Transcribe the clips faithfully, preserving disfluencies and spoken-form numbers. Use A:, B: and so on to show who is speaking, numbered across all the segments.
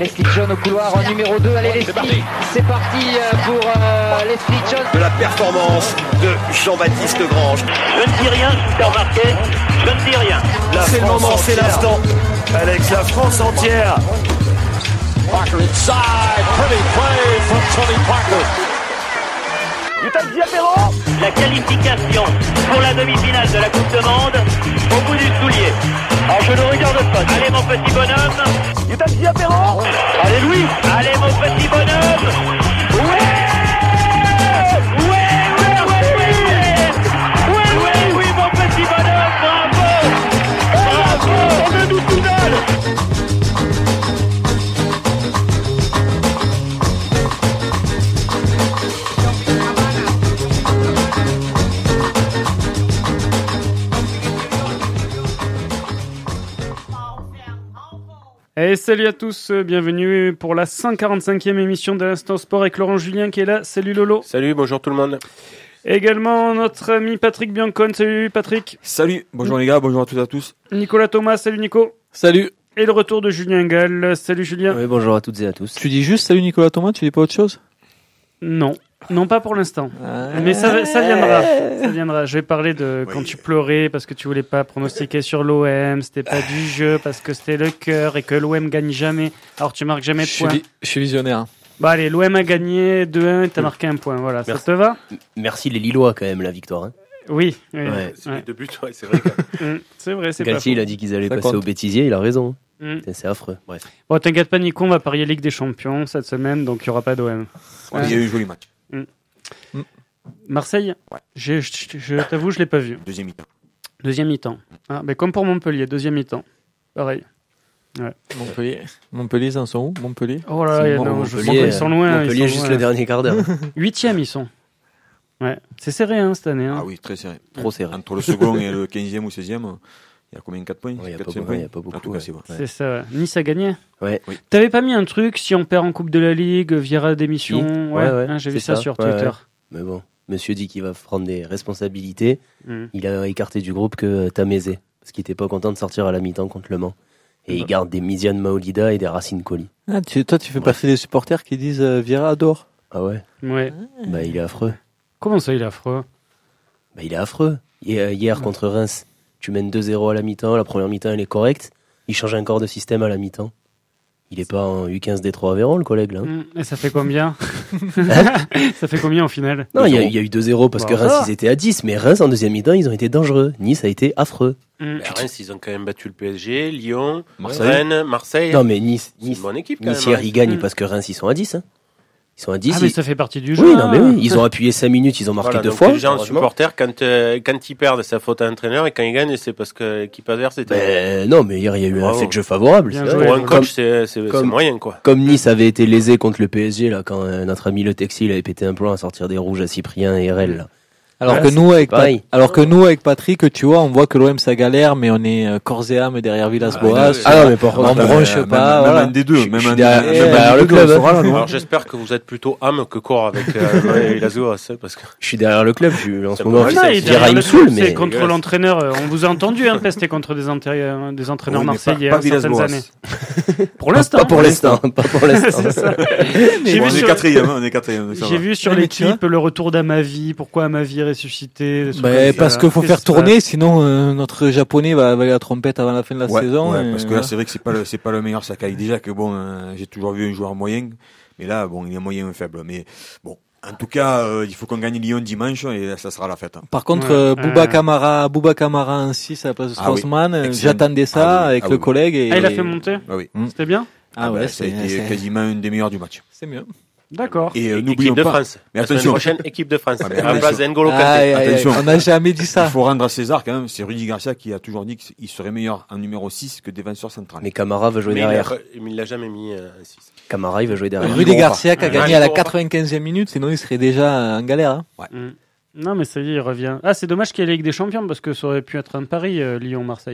A: Leslie John au couloir en numéro deux. Allez Leslie, c'est parti, c'est parti pour euh, Leslie John.
B: De la performance de Jean-Baptiste Grange.
C: Je ne dis rien, je remarqué, je ne dis rien.
B: La c'est le moment, c'est l'instant. Avec la France entière.
D: Parker inside, pretty play from Tony Parker.
C: La qualification pour la demi-finale de la Coupe de Monde au bout du soulier. Alors je ne regarde pas. Allez mon petit bonhomme.
B: Utah Diapero.
C: Allez Louis. Allez mon petit bonhomme. Ouais. Ouais, ouais, ouais, ouais. Ouais, ouais, oui mon petit bonhomme. Bravo. Bravo. On est nous tout seul.
E: Et salut à tous, bienvenue pour la cent quarante-cinquième émission de l'Instant Sport avec Laurent Julien qui est là. Salut Lolo.
F: Salut, bonjour tout le monde.
E: Également notre ami Patrick Biancone. Salut Patrick.
G: Salut, bonjour les gars, bonjour à toutes et à tous.
E: Nicolas Thomas, salut Nico.
H: Salut.
E: Et le retour de Julien Gall. Salut Julien.
I: Oui, bonjour à toutes et à tous.
H: Tu dis juste salut Nicolas Thomas, tu dis pas autre chose ?
E: Non. Non, pas pour l'instant. Euh... Mais ça, ça viendra. Ça viendra. Je vais parler de oui. Quand tu pleurais parce que tu voulais pas pronostiquer sur l'O M. C'était pas du jeu parce que c'était le cœur et que l'O M gagne jamais. Alors tu marques jamais de points.
H: Vi- je suis visionnaire.
E: Bah allez, l'O M a gagné deux un et t'as marqué un point. Voilà, merci. Ça te va ?
I: Merci les Lillois quand même, la victoire. Hein.
E: Oui. oui
I: ouais.
F: C'est ouais. Deux buts, ouais, c'est vrai.
E: c'est vrai, c'est
I: Galtier,
E: pas
I: il a dit qu'ils allaient ça passer compte. Au bêtisier, il a raison.
E: Mm.
I: C'est affreux. Bref.
E: Bon, t'inquiète pas Nico, on va parier Ligue des Champions cette semaine, donc il y aura pas d'O M.
G: Ouais, il y a eu un joli match.
E: Mm. Mm. Marseille, ouais. je, je, je t'avoue, je l'ai pas vu.
G: Deuxième mi-temps.
E: Deuxième mi-temps. Ah, ben comme pour Montpellier, deuxième mi-temps. Pareil. Ouais.
H: Montpellier, Montpellier, ils en sont où Montpellier.
E: Oh là, là, non, je sens qu'ils sont loin.
I: Montpellier, juste loin. Le dernier quart d'heure.
E: Huitième, ils sont. Ouais, c'est serré hein, cette année. Hein.
G: Ah oui, très serré.
I: Trop serré.
G: Entre le second et le quinzième ou seizième, il y a combien quatre points?
I: Il n'y a, a pas beaucoup.
G: Tout
I: ouais.
G: cas, c'est, ouais.
E: c'est ça. Ouais. Nice a gagné.
I: Ouais.
E: Oui. T'avais pas mis un truc si on perd en Coupe de la Ligue, Viera démission.
I: Si.
E: Ouais,
I: ouais, ouais.
E: Hein, j'ai
I: c'est
E: vu ça,
I: ça
E: sur
I: ouais,
E: Twitter.
I: Ouais. Mais bon. Monsieur dit qu'il va prendre des responsabilités.
E: Mm.
I: Il a écarté du groupe que Tamézé, parce qu'il était pas content de sortir à la mi-temps contre Le Mans. Et bah. Il garde des Miziane Maolida et des Racine Colli.
H: Ah, tu, toi, tu fais ouais. passer des supporters qui disent euh, Vieira adore.
I: Ah ouais.
E: Ouais.
I: Bah il est affreux.
E: Comment ça, il est affreux?
I: Bah il est affreux. Hier, hier ouais. contre Reims, tu mènes deux zéro à la mi-temps. La première mi-temps, elle est correcte. Il change encore de système à la mi-temps. Il est pas en U quinze D trois Aveyron, le collègue, là.
E: Et ça fait combien? Ça fait combien, au final?
I: Non, il y, y a eu deux zéro parce bon, que Reims, ils étaient à dix. Mais Reims, en deuxième mi-temps, ils ont été dangereux. Nice a été affreux.
F: Mmh. Reims, ils ont quand même battu le P S G, Lyon, Marseille. Rennes, Marseille.
I: Non, mais Nice,
F: Nice, c'est une bonne équipe, quand
I: Nice,
F: même.
I: Nice, ils gagnent mmh. parce que Reims, ils sont à dix, hein. Ils sont à dix.
E: Ah,
I: ils...
E: mais ça fait partie du jeu.
I: Oui, non, mais oui. Ils ont appuyé cinq minutes, ils ont marqué
F: voilà,
I: deux
F: donc
I: fois.
F: Les gens, supporters, quand, euh, quand ils perdent, c'est la faute à l'entraîneur, et quand ils gagnent, c'est parce que l'équipe adverse était.
I: Ben, non, mais hier, il y a eu Bravo. un fait de jeu favorable.
E: Bien
F: c'est
E: joué,
F: pour un
E: ouais.
F: coach, c'est, c'est, comme, c'est moyen, quoi.
I: Comme Nice avait été lésé contre le P S G, là, quand euh, notre ami Le Texil avait pété un plomb à sortir des rouges à Cyprien et R L, là.
H: Alors, ouais, que nous, avec pa- alors que nous, avec Patrick, tu vois, on voit que l'O M ça galère, mais on est euh, corps et âme derrière Villas-Boas.
I: Ah, ah non, mais par contre,
H: on bronche
G: euh,
H: pas.
G: Même,
H: voilà.
G: même un des deux, même un
I: derrière, des, derrière le club.
G: Sera, là,
F: alors j'espère que vous êtes plutôt âme que corps avec euh, Villas-Boas, parce que.
I: Je suis derrière le club, je suis en ce moment.
E: Je dirais Soul, mais c'est contre l'entraîneur. On vous a entendu, hein, pester contre des entraîneurs, des entraîneurs marseillais il y a certaines années. Pour l'instant.
I: Pas pour l'instant. Pas pour l'instant.
G: On est quatrième, on est quatrième.
E: J'ai vu sur l'équipe le retour d'Amavi. Pourquoi Amavi est ressuscité?
H: Bah, parce qu'il faut faire tourner, sinon euh, notre japonais va avaler la trompette avant la fin de la
G: ouais,
H: saison.
G: Ouais,
H: et
G: parce que là, c'est vrai que c'est pas le, c'est pas le meilleur Sakai. Déjà que bon, euh, j'ai toujours vu un joueur moyen, mais là, bon, il est moyen et faible. Mais bon, en tout cas, euh, il faut qu'on gagne Lyon dimanche et là, ça sera la fête. Hein.
H: Par contre, ouais. euh, Bouba Kamara, Bouba Kamara en six à la place de Straussmann, ah oui. j'attendais ça ah oui. avec ah le oui. collègue. Et...
E: Ah, il a fait monter.
G: Ah oui.
E: C'était bien.
G: Ah, ah ouais, ça a été c'est... quasiment une des meilleures du match.
H: C'est mieux.
E: D'accord.
F: Et euh, n'oublions
C: équipe de
F: pas.
C: France.
F: Mais
C: la
F: attention.
C: prochaine équipe de France.
F: Ah, mais
C: à la place d'Engolo Kanté.
H: Ah, attention. On n'a jamais dit ça.
G: Il faut rendre à César quand même. C'est Rudy Garcia qui a toujours dit qu'il serait meilleur en numéro six que défenseur central.
I: Mais Camara va jouer
C: mais
I: derrière.
C: Il ne l'a jamais mis euh, six.
I: Camara, il va jouer derrière.
H: Rudy Garcia qui a gagné à la quatre-vingt-quinzième minute, sinon il serait déjà en galère. Hein.
G: Ouais.
E: Mm. Non, mais ça y est, il revient. Ah, c'est dommage qu'il y ait la Ligue des Champions parce que ça aurait pu être un pari, euh, Lyon-Marseille.
G: Ouais.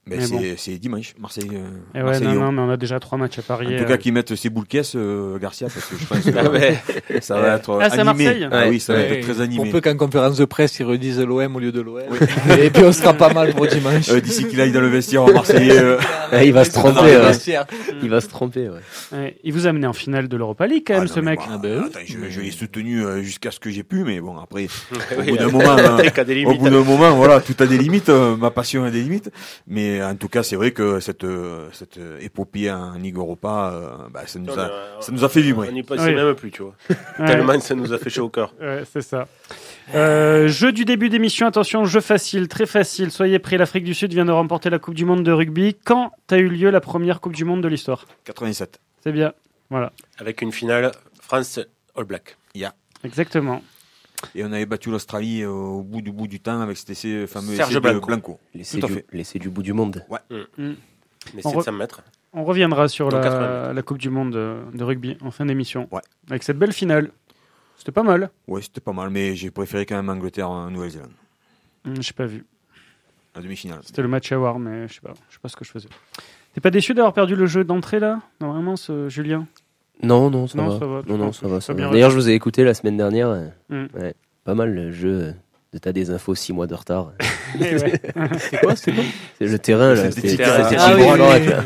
G: Mais,
E: mais
G: c'est,
E: bon.
G: c'est dimanche, Marseille. Euh,
E: Et ouais,
G: Marseille
E: non,
G: Lyon.
E: non, mais on a déjà trois matchs à parier.
G: En tout cas,
E: euh.
G: qu'ils mettent ses boules caisses, euh, Garcia, parce que je pense que
F: Ah ouais.
G: ça va être
E: Ah, c'est à
G: animé.
E: Marseille
G: Ah oui, ça va
H: Ouais.
G: être très animé.
H: Pour peu qu'en conférence de presse, ils redisent l'O M au lieu de l'O M. Et puis on sera pas mal pour dimanche.
G: Euh, d'ici qu'il aille dans le vestiaire Marseillais. Euh...
I: Ah, il va se tromper,
H: Dans le
I: ouais.
H: vestiaire.
I: Il va se tromper, ouais.
E: Ouais. Il vous a amené en finale de l'Europa League quand même,
G: Ah,
E: ce
G: non, mais
E: mec.
G: bon,
H: Ah ben oui.
G: attends, je, je l'ai soutenu euh, jusqu'à ce que j'ai pu, mais bon, après, au
F: Oui,
G: bout d'un
F: euh,
G: moment, euh,
F: t'as qu'à des
G: au
F: limites.
G: bout d'un moment, voilà, tout a des limites. euh, ma passion a des limites, mais en tout cas, c'est vrai que cette euh, cette euh, épopée en Ligue Europa, euh, bah, ça nous
F: Non,
G: a
F: mais, euh,
G: ça nous a fait vibrer.
F: On n'y passait
E: Oui.
F: même plus, tu vois.
E: Ouais.
F: Tellement ça nous a fait chaud au cœur.
E: Ouais, c'est ça. Euh, jeu du début d'émission, attention, jeu facile, très facile. Soyez prêts, l'Afrique du Sud vient de remporter la Coupe du Monde de rugby. Quand a eu lieu la première Coupe du Monde de l'histoire?
G: quatre-vingt-sept.
E: C'est bien, voilà,
F: Avec une finale France All Black.
E: exactement.
G: Et on avait battu l'Australie euh, au bout du bout du temps avec cet essai fameux
F: Serge
G: essai
F: Blanco.
G: de Blanco.
I: Laissez
G: Tout à
I: du,
G: fait.
I: laissez du bout du monde.
F: Mais
E: On
F: sept
E: re-
F: cents mètres.
E: On reviendra sur
F: Dans
E: la,
F: quatre-vingt-huit.
E: la Coupe du Monde de, de rugby en fin d'émission.
G: Ouais.
E: Avec cette belle finale. C'était pas mal.
G: Ouais, c'était pas mal, mais j'ai préféré quand même Angleterre en Nouvelle-Zélande.
E: Hum, J'ai pas vu.
G: La demi-finale.
E: C'était le match à voir, mais je sais pas, je sais pas ce que je faisais. T'es pas déçu d'avoir perdu le jeu d'entrée là? Non, vraiment, ce Julien?
I: Non, non, ça
E: Non,
I: va.
E: ça va, tu
I: Non, non,
E: penses
I: ça va.
E: que
I: ça
E: t'as
I: va.
E: bien
I: D'ailleurs, je vous ai écouté la semaine dernière. euh,
E: Mm.
I: Ouais, pas mal le jeu de T'as des infos six mois de retard.
E: Eh ouais.
I: C'est quoi, c'est quoi C'est le terrain, là.
G: C'était
I: C'était
G: Tika.
I: c'était
G: Ah
I: Thibaut
G: oui, oui,
I: Lorette,
G: oui,
I: là.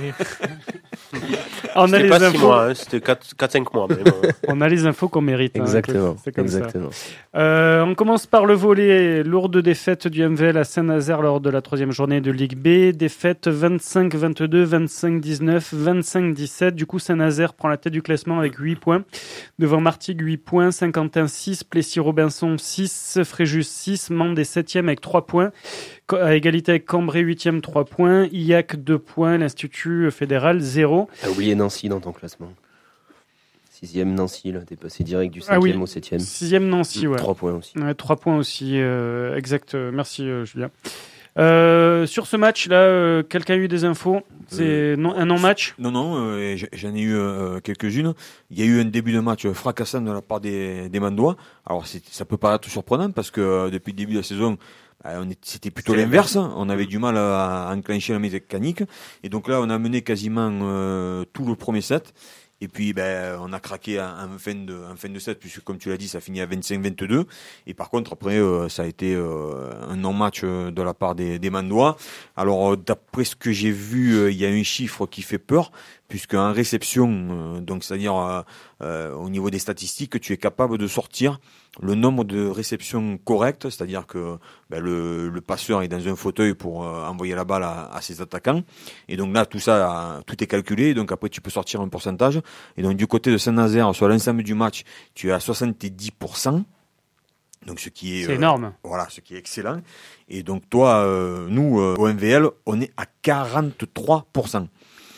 E: On a
F: C'était
E: les
F: pas six
E: infos.
F: mois, hein, c'était quatre cinq mois. Mais bon.
E: On a les infos qu'on mérite. hein,
I: Exactement.
E: écoute, c'est comme ça.
I: Exactement.
E: Euh, on commence par le volet. Lourde défaite du M V L à Saint-Nazaire lors de la troisième journée de Ligue B. Défaite vingt-cinq vingt-deux, vingt-cinq dix-neuf, vingt-cinq dix-sept. Du coup, Saint-Nazaire prend la tête du classement avec huit points. Devant Martigues, huit points. Saint-Quentin, six. Plessis-Robinson, six. Fréjus, six. Mende est septième avec trois points. À égalité avec Cambrai, huitième, trois points. I A C, deux points. L'Institut fédéral, zéro.
I: T'as oublié Nancy dans ton classement. Sixième Nancy, là. T'es passé direct du
E: Ah oui.
I: cinquième au septième.
E: Sixième Nancy, ouais.
I: Trois points aussi.
E: Ouais, trois points aussi, euh, exact. Euh, Merci euh, Julien. Euh, sur ce match-là, euh, quelqu'un a eu des infos? C'est non, un non-match?
G: Non, non, euh, et j- j'en ai eu euh, quelques-unes. Il y a eu un début de match fracassant de la part des, des Mandois. Alors, c'est, ça peut paraître surprenant parce que euh, depuis le début de la saison, bah, on est, c'était plutôt
F: C'était
G: l'inverse. On avait du mal à, à enclencher la mécanique. Et donc là, on a mené quasiment euh, tout le premier set. Et puis, ben, on a craqué en, en fin de, en fin de set, puisque comme tu l'as dit, ça finit à vingt-cinq vingt-deux. Et par contre, après, euh, ça a été euh, un non-match euh, de la part des, des Mandois. Alors, euh, d'après ce que j'ai vu, euh, il y a un chiffre qui fait peur, puisque en réception, euh, donc c'est-à-dire euh, euh, au niveau des statistiques, tu es capable de sortir le nombre de réceptions correctes, c'est-à-dire que ben, le, le passeur est dans un fauteuil pour euh, envoyer la balle à, à ses attaquants. Et donc là, tout ça, euh, tout est calculé. Donc après, tu peux sortir un pourcentage. Et donc du côté de Saint-Nazaire, sur l'ensemble du match, tu es à soixante-dix pour cent. Donc ce qui est,
E: C'est
G: euh,
E: énorme.
G: voilà, ce qui est excellent. Et donc toi, euh, nous, euh, au M V L, on est à quarante-trois pour cent.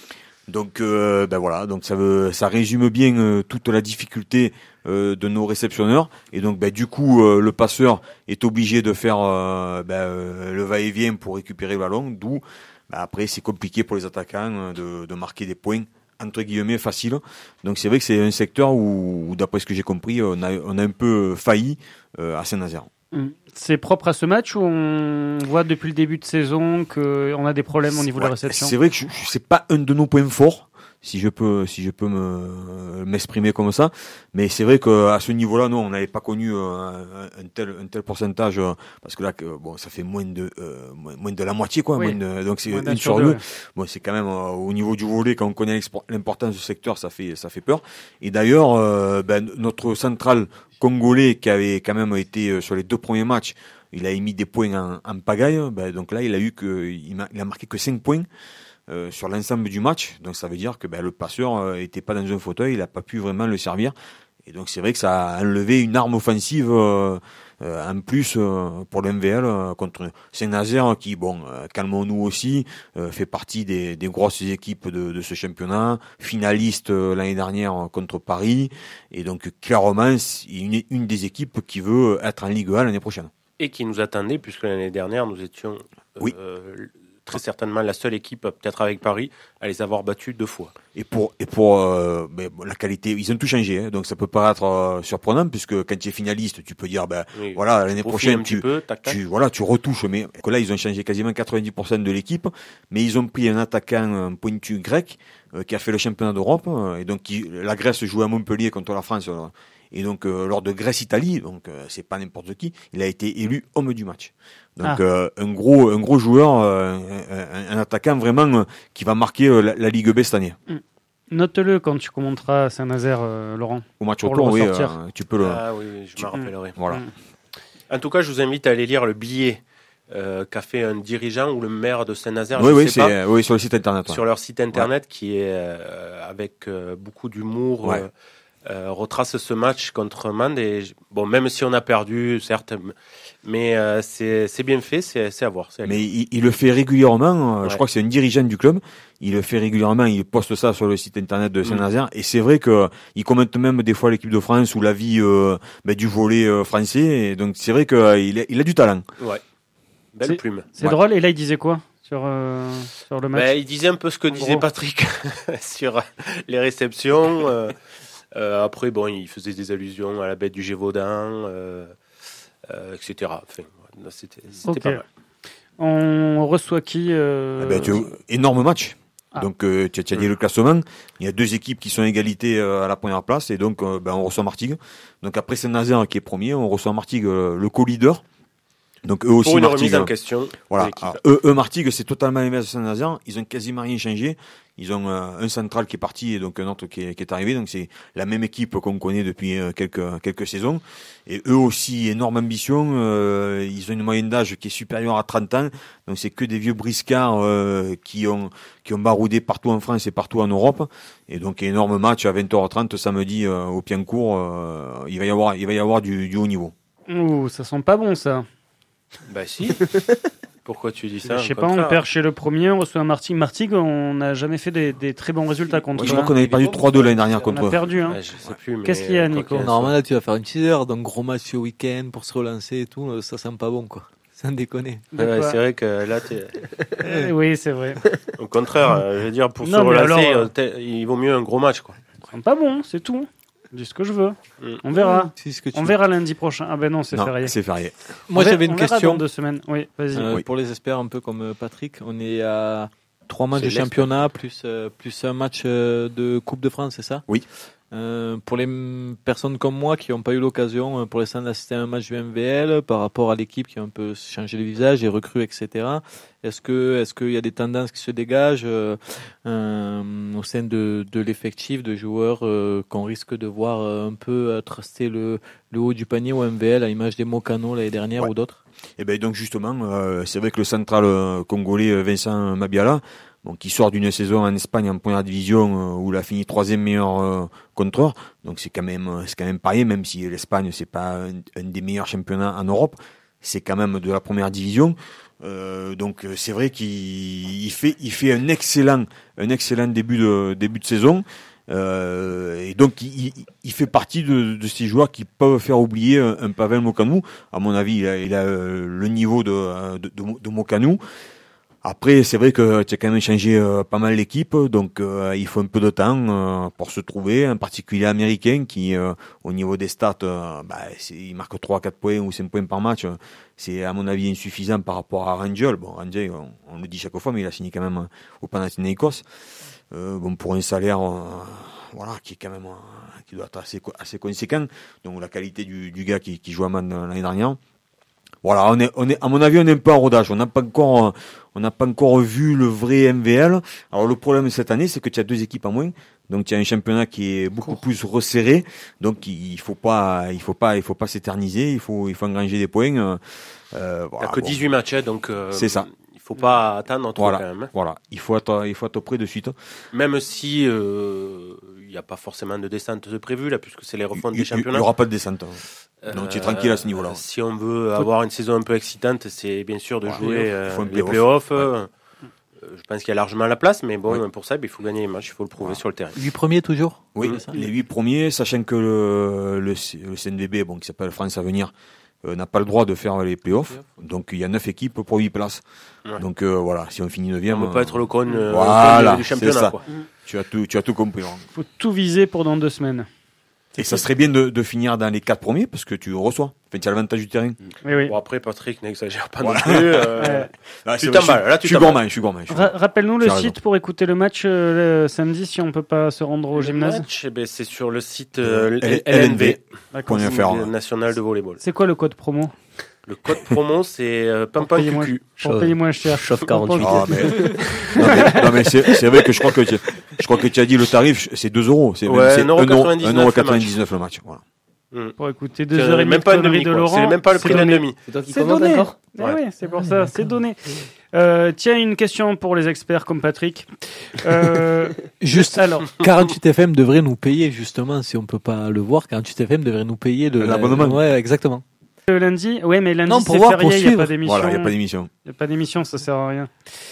G: Donc euh, ben voilà, donc ça veut, ça résume bien euh, toute la difficulté euh, de nos réceptionneurs. Et donc ben du coup, euh, le passeur est obligé de faire euh, ben, euh, le va-et-vient pour récupérer le ballon. D'où ben, après c'est compliqué pour les attaquants euh, de, de marquer des points entre guillemets faciles. Donc c'est vrai que c'est un secteur où, où d'après ce que j'ai compris, on a, on a un peu failli euh, à Saint-Nazaire.
E: C'est propre à ce match ou on voit depuis le début de saison qu'on a des problèmes au niveau de la
G: Ouais,
E: réception?
G: C'est vrai que je, je, c'est pas un de nos points forts, si je peux, si je peux me, m'exprimer comme ça. Mais c'est vrai qu'à ce niveau-là, non, on n'avait pas connu euh, un, un tel, un tel pourcentage, euh, parce que là, que, bon, ça fait moins de, euh, moins, moins de la moitié, quoi.
E: Oui.
G: Moins de, donc c'est
E: Moins d'un
G: une
E: sur
G: sur
E: deux,
G: deux.
E: ouais.
G: Bon, c'est quand même euh, au niveau du volet, quand on connaît l'importance du secteur, ça fait, ça fait peur. Et d'ailleurs, euh, ben, notre central congolais, qui avait quand même été euh, sur les deux premiers matchs, il a émis des points en, en pagaille. Ben, donc là, il a eu que, il, a, il a marqué que cinq points. Euh, sur l'ensemble du match, donc ça veut dire que ben, le passeur euh, était pas dans un fauteuil, il a pas pu vraiment le servir, et donc c'est vrai que ça a enlevé une arme offensive euh, euh, en plus euh, pour le M V L euh, contre Saint-Nazaire qui, bon, euh, calmons-nous aussi, euh, fait partie des, des grosses équipes de, de ce championnat, finaliste euh, l'année dernière contre Paris, et donc clairement c'est une, une des équipes qui veut être en Ligue un l'année prochaine.
F: Et qui nous attendait, puisque l'année dernière, nous étions euh,
G: Oui.
F: très certainement la seule équipe, peut-être avec Paris, à les avoir battus deux fois.
G: Et pour et pour euh, ben, la qualité, ils ont tout changé, hein, donc ça peut paraître euh, surprenant puisque quand tu es finaliste, tu peux dire ben
F: oui,
G: voilà l'année prochaine tu,
F: peu, tac, tac.
G: tu voilà tu retouches, mais que là ils ont changé quasiment quatre-vingt-dix pour cent de l'équipe, mais ils ont pris un attaquant un pointu grec euh, qui a fait le championnat d'Europe euh, et donc qui, la Grèce jouait à Montpellier contre la France. Euh, Et donc euh, lors de Grèce-Italie, donc euh, c'est pas n'importe qui, il a été élu homme du match. Donc ah. euh, un gros un gros joueur, euh, un, un attaquant vraiment euh, qui va marquer euh, la, la Ligue B cette année.
E: Mm. Note-le quand tu commenteras Saint-Nazaire, euh, Laurent.
G: Au match retour, oui, euh, tu peux le.
F: Ah oui, oui je tu... me rappellerai.
G: Voilà.
E: Mm.
F: En tout cas, je vous invite à aller lire le billet euh, qu'a fait un dirigeant ou le maire de Saint-Nazaire.
G: Oui,
F: je
G: oui,
F: sais
G: c'est
F: pas,
G: oui sur le site internet. Ouais.
F: Sur leur site internet,
G: ouais.
F: qui est euh, avec euh, beaucoup d'humour.
G: Ouais.
F: Euh, Euh, retrace ce match contre Mende et bon, même si on a perdu, certes, mais euh, c'est c'est bien fait, c'est c'est à voir. C'est à
G: mais il, il le fait régulièrement. Euh,
F: ouais.
G: Je crois que c'est un dirigeant du club. Il le fait régulièrement. Il poste ça sur le site internet de Saint-Nazaire. Mmh. Et c'est vrai que il commente même des fois l'équipe de France ou la vie euh, ben, du volley euh, français. Et donc c'est vrai que euh, il a, il a du talent.
F: Ouais. Belle
E: c'est,
F: plume.
E: C'est
F: ouais.
E: drôle. Et là, il disait quoi sur euh, sur le match?
F: Ben, il disait un peu ce que en disait gros. Patrick sur les réceptions. Euh, Euh, après, bon, il faisait des allusions à la bête du Gévaudan, euh, euh, et cetera. Enfin, c'était, c'était
E: okay.
F: pas mal.
E: On reçoit qui euh...
G: ah ben, tu, énorme match. Ah. Donc, euh, tu, tu as dit mmh. le classement. Il y a deux équipes qui sont égalité euh, à la première place, et donc, euh, ben, on reçoit Martigues. Donc, après Saint-Nazaire qui est premier, on reçoit Martigues, euh, le co-leader. Donc eux aussi,
F: pour une
G: Martigues,
F: remise en question.
G: Voilà. Alors, eux, eux, Martigues, c'est totalement les mêmes de Saint-Nazaire. Ils ont quasiment rien changé. Ils ont euh, un central qui est parti et donc un autre qui est, qui est arrivé. Donc c'est la même équipe qu'on connaît depuis euh, quelques quelques saisons. Et eux aussi, énorme ambition. Euh, ils ont une moyenne d'âge qui est supérieure à trente ans. Donc c'est que des vieux briscards euh, qui ont qui ont baroudé partout en France et partout en Europe. Et donc énorme match à vingt heures trente samedi euh, au Piencourt. Euh, il va y avoir il va y avoir du, du haut niveau.
E: Ouh, ça sent pas bon ça.
F: Bah si. Pourquoi tu dis ça?
E: Je sais pas, on perd chez le premier, on reçoit un Martigues. Martigues, on n'a jamais fait des, des très bons résultats contre.
G: Ouais, je crois qu'on avait perdu trois deux l'année dernière contre eux.
E: On a perdu, hein.
F: Ouais, je sais plus, mais
E: qu'est-ce qu'il y a, Nico?
H: Normalement, là, tu vas faire une teaser, donc gros match ce week-end pour se relancer et tout, ça sent pas bon, quoi. Sans déconner.
F: Ouais, c'est vrai que là, t'es...
E: euh, oui, c'est vrai.
F: Au contraire, je veux dire, pour non, se relancer, alors, euh... il vaut mieux un gros match, quoi.
E: Ça sent pas bon, c'est tout. Je dis ce que je veux. Mm. On verra.
H: C'est ce que tu
E: on
H: veux.
E: verra lundi prochain. Ah ben non, c'est
G: non,
E: férié.
G: C'est férié.
H: Moi,
E: on
H: j'avais
E: on
H: une question.
E: Dans deux semaines. Oui, vas-y.
H: Euh,
G: oui.
H: Pour les experts, un peu comme Patrick, on est à trois matchs
F: c'est
H: de championnat plus euh, plus un match euh, de Coupe de France, c'est ça?
G: Oui.
H: Euh, pour les m- personnes comme moi qui n'ont pas eu l'occasion euh, pour l'instant d'assister à un match du M V L par rapport à l'équipe qui a un peu changé le visage et recrues, et cetera. Est-ce que est-ce qu'il y a des tendances qui se dégagent euh, euh, au sein de, de l'effectif de joueurs euh, qu'on risque de voir euh, un peu euh, truster le, le haut du panier au M V L à l'image des Mokano l'année dernière
G: ouais.
H: ou d'autres?
G: Et ben donc justement, euh, c'est vrai que le central euh, congolais Vincent Mabiala, bon, qui sort d'une saison en Espagne en première division euh, où il a fini troisième meilleur euh, contreur, donc c'est quand même c'est quand même pas rien, même si l'Espagne c'est pas un, un des meilleurs championnats en Europe, c'est quand même de la première division. Euh, donc c'est vrai qu'il il fait il fait un excellent un excellent début de début de saison. Euh, et donc il, il fait partie de, de ces joueurs qui peuvent faire oublier un, un Pavel Mokanou. À mon avis, il a, il a le niveau de, de, de, de Mokanou. Après, c'est vrai que tu as quand même changé euh, pas mal l'équipe, donc euh, il faut un peu de temps euh, pour se trouver, en particulier américain qui, euh, au niveau des stats, euh, bah, c'est, il marque trois à quatre points ou cinq points par match. C'est à mon avis insuffisant par rapport à Rangel. Bon, Rangel, on, on le dit chaque fois, mais il a signé quand même au Panathinaikos. Euh, bon, pour un salaire, euh, voilà, qui est quand même, euh, qui doit être assez, assez conséquent. Donc la qualité du, du gars qui, qui joue à Man l'année dernière. Voilà, on est, on est, à mon avis, on est un peu en rodage. On n'a pas encore, on n'a pas encore vu le vrai M V L. Alors le problème de cette année, c'est que tu as deux équipes en moins. Donc tu as un championnat qui est beaucoup Court. plus resserré. Donc il faut pas, il faut pas, il faut pas s'éterniser. Il faut, il faut engranger des points. Euh,
F: voilà, il n'y a que
G: bon.
F: dix-huit matchs, donc euh,
G: c'est ça.
F: Il faut pas attendre trop
G: voilà,
F: quand même.
G: Voilà, il faut être, il faut être prêt de suite.
F: Même si il euh, n'y a pas forcément de descente de prévue là, puisque c'est les refontes des championnats.
G: Il n'y aura pas de descente.
F: Euh,
G: Donc tu es tranquille à ce niveau-là.
F: Si on veut avoir une saison un peu excitante, c'est bien sûr de ouais, jouer euh, les
G: play-off.
F: playoffs. Ouais. Je pense qu'il y a largement la place, mais bon, ouais. pour ça, il faut gagner les matchs, il faut le prouver ouais. sur le terrain.
H: Huit premiers toujours.
G: Oui, mmh. les huit premiers, sachant que le, le, le C N V B, bon, qui s'appelle France Avenir, euh, n'a pas le droit de faire les playoffs. Donc il y a neuf équipes pour huit places. Ouais. Donc euh, voilà, si on finit neuvième,
F: on ne peut pas être le con, euh,
G: voilà,
F: du championnat. Quoi.
G: Tu as tout, tu as tout compris.
E: Il faut tout viser pour dans deux semaines.
G: Et ça serait bien de, de finir dans les quatre premiers parce que tu reçois. Enfin, tu as l'avantage du terrain.
E: Oui, oui.
F: Bon, après, Patrick n'exagère pas voilà. non plus. Euh...
E: Ouais.
G: Là,
F: tu t'emballes. Là, tu
G: je suis gourmand. Je suis gourmand.
E: Ra- Rappelle-nous le site raison. Pour écouter le match euh, le samedi si on ne peut pas se rendre au
F: le
E: gymnase.
F: Match, eh ben, c'est sur le site euh,
G: L-
F: L N V,
G: L-
F: national de volleyball.
E: C'est quoi le code promo?
F: Le code promo, c'est euh, Pimpin Cucu.
E: Pour payer moins cher.
I: Chauffe quarante-huit.
G: Ah, mais... non, mais, non, mais c'est, c'est vrai que je crois que tu, je crois que tu as dit le tarif, c'est deux euros. C'est,
F: ouais,
G: c'est
F: un euro quatre-vingt-dix-neuf
G: le match. Voilà.
F: Mmh.
E: Pour écouter deux heures et demie
F: même pas
E: de conneries de Laurent.
F: C'est même pas le prix d'un demi.
I: C'est toi qui
E: c'est
I: commandes
E: donné.
I: encore
E: Eh ouais. Oui, c'est pour ça, c'est donné. Euh, tiens, une question pour les experts comme Patrick. Euh,
H: Juste, alors, quarante-huit F M devrait nous payer, justement, si on peut pas le voir, quarante-huit F M devrait nous payer le,
G: l'abonnement.
H: Ouais, exactement.
E: Le lundi, ouais, mais lundi,
H: non,
E: c'est
H: voir,
E: férié, il n'y a pas d'émission.
G: Voilà, il n'y a pas d'émission.
E: Il n'y a pas d'émission, ça sert à rien.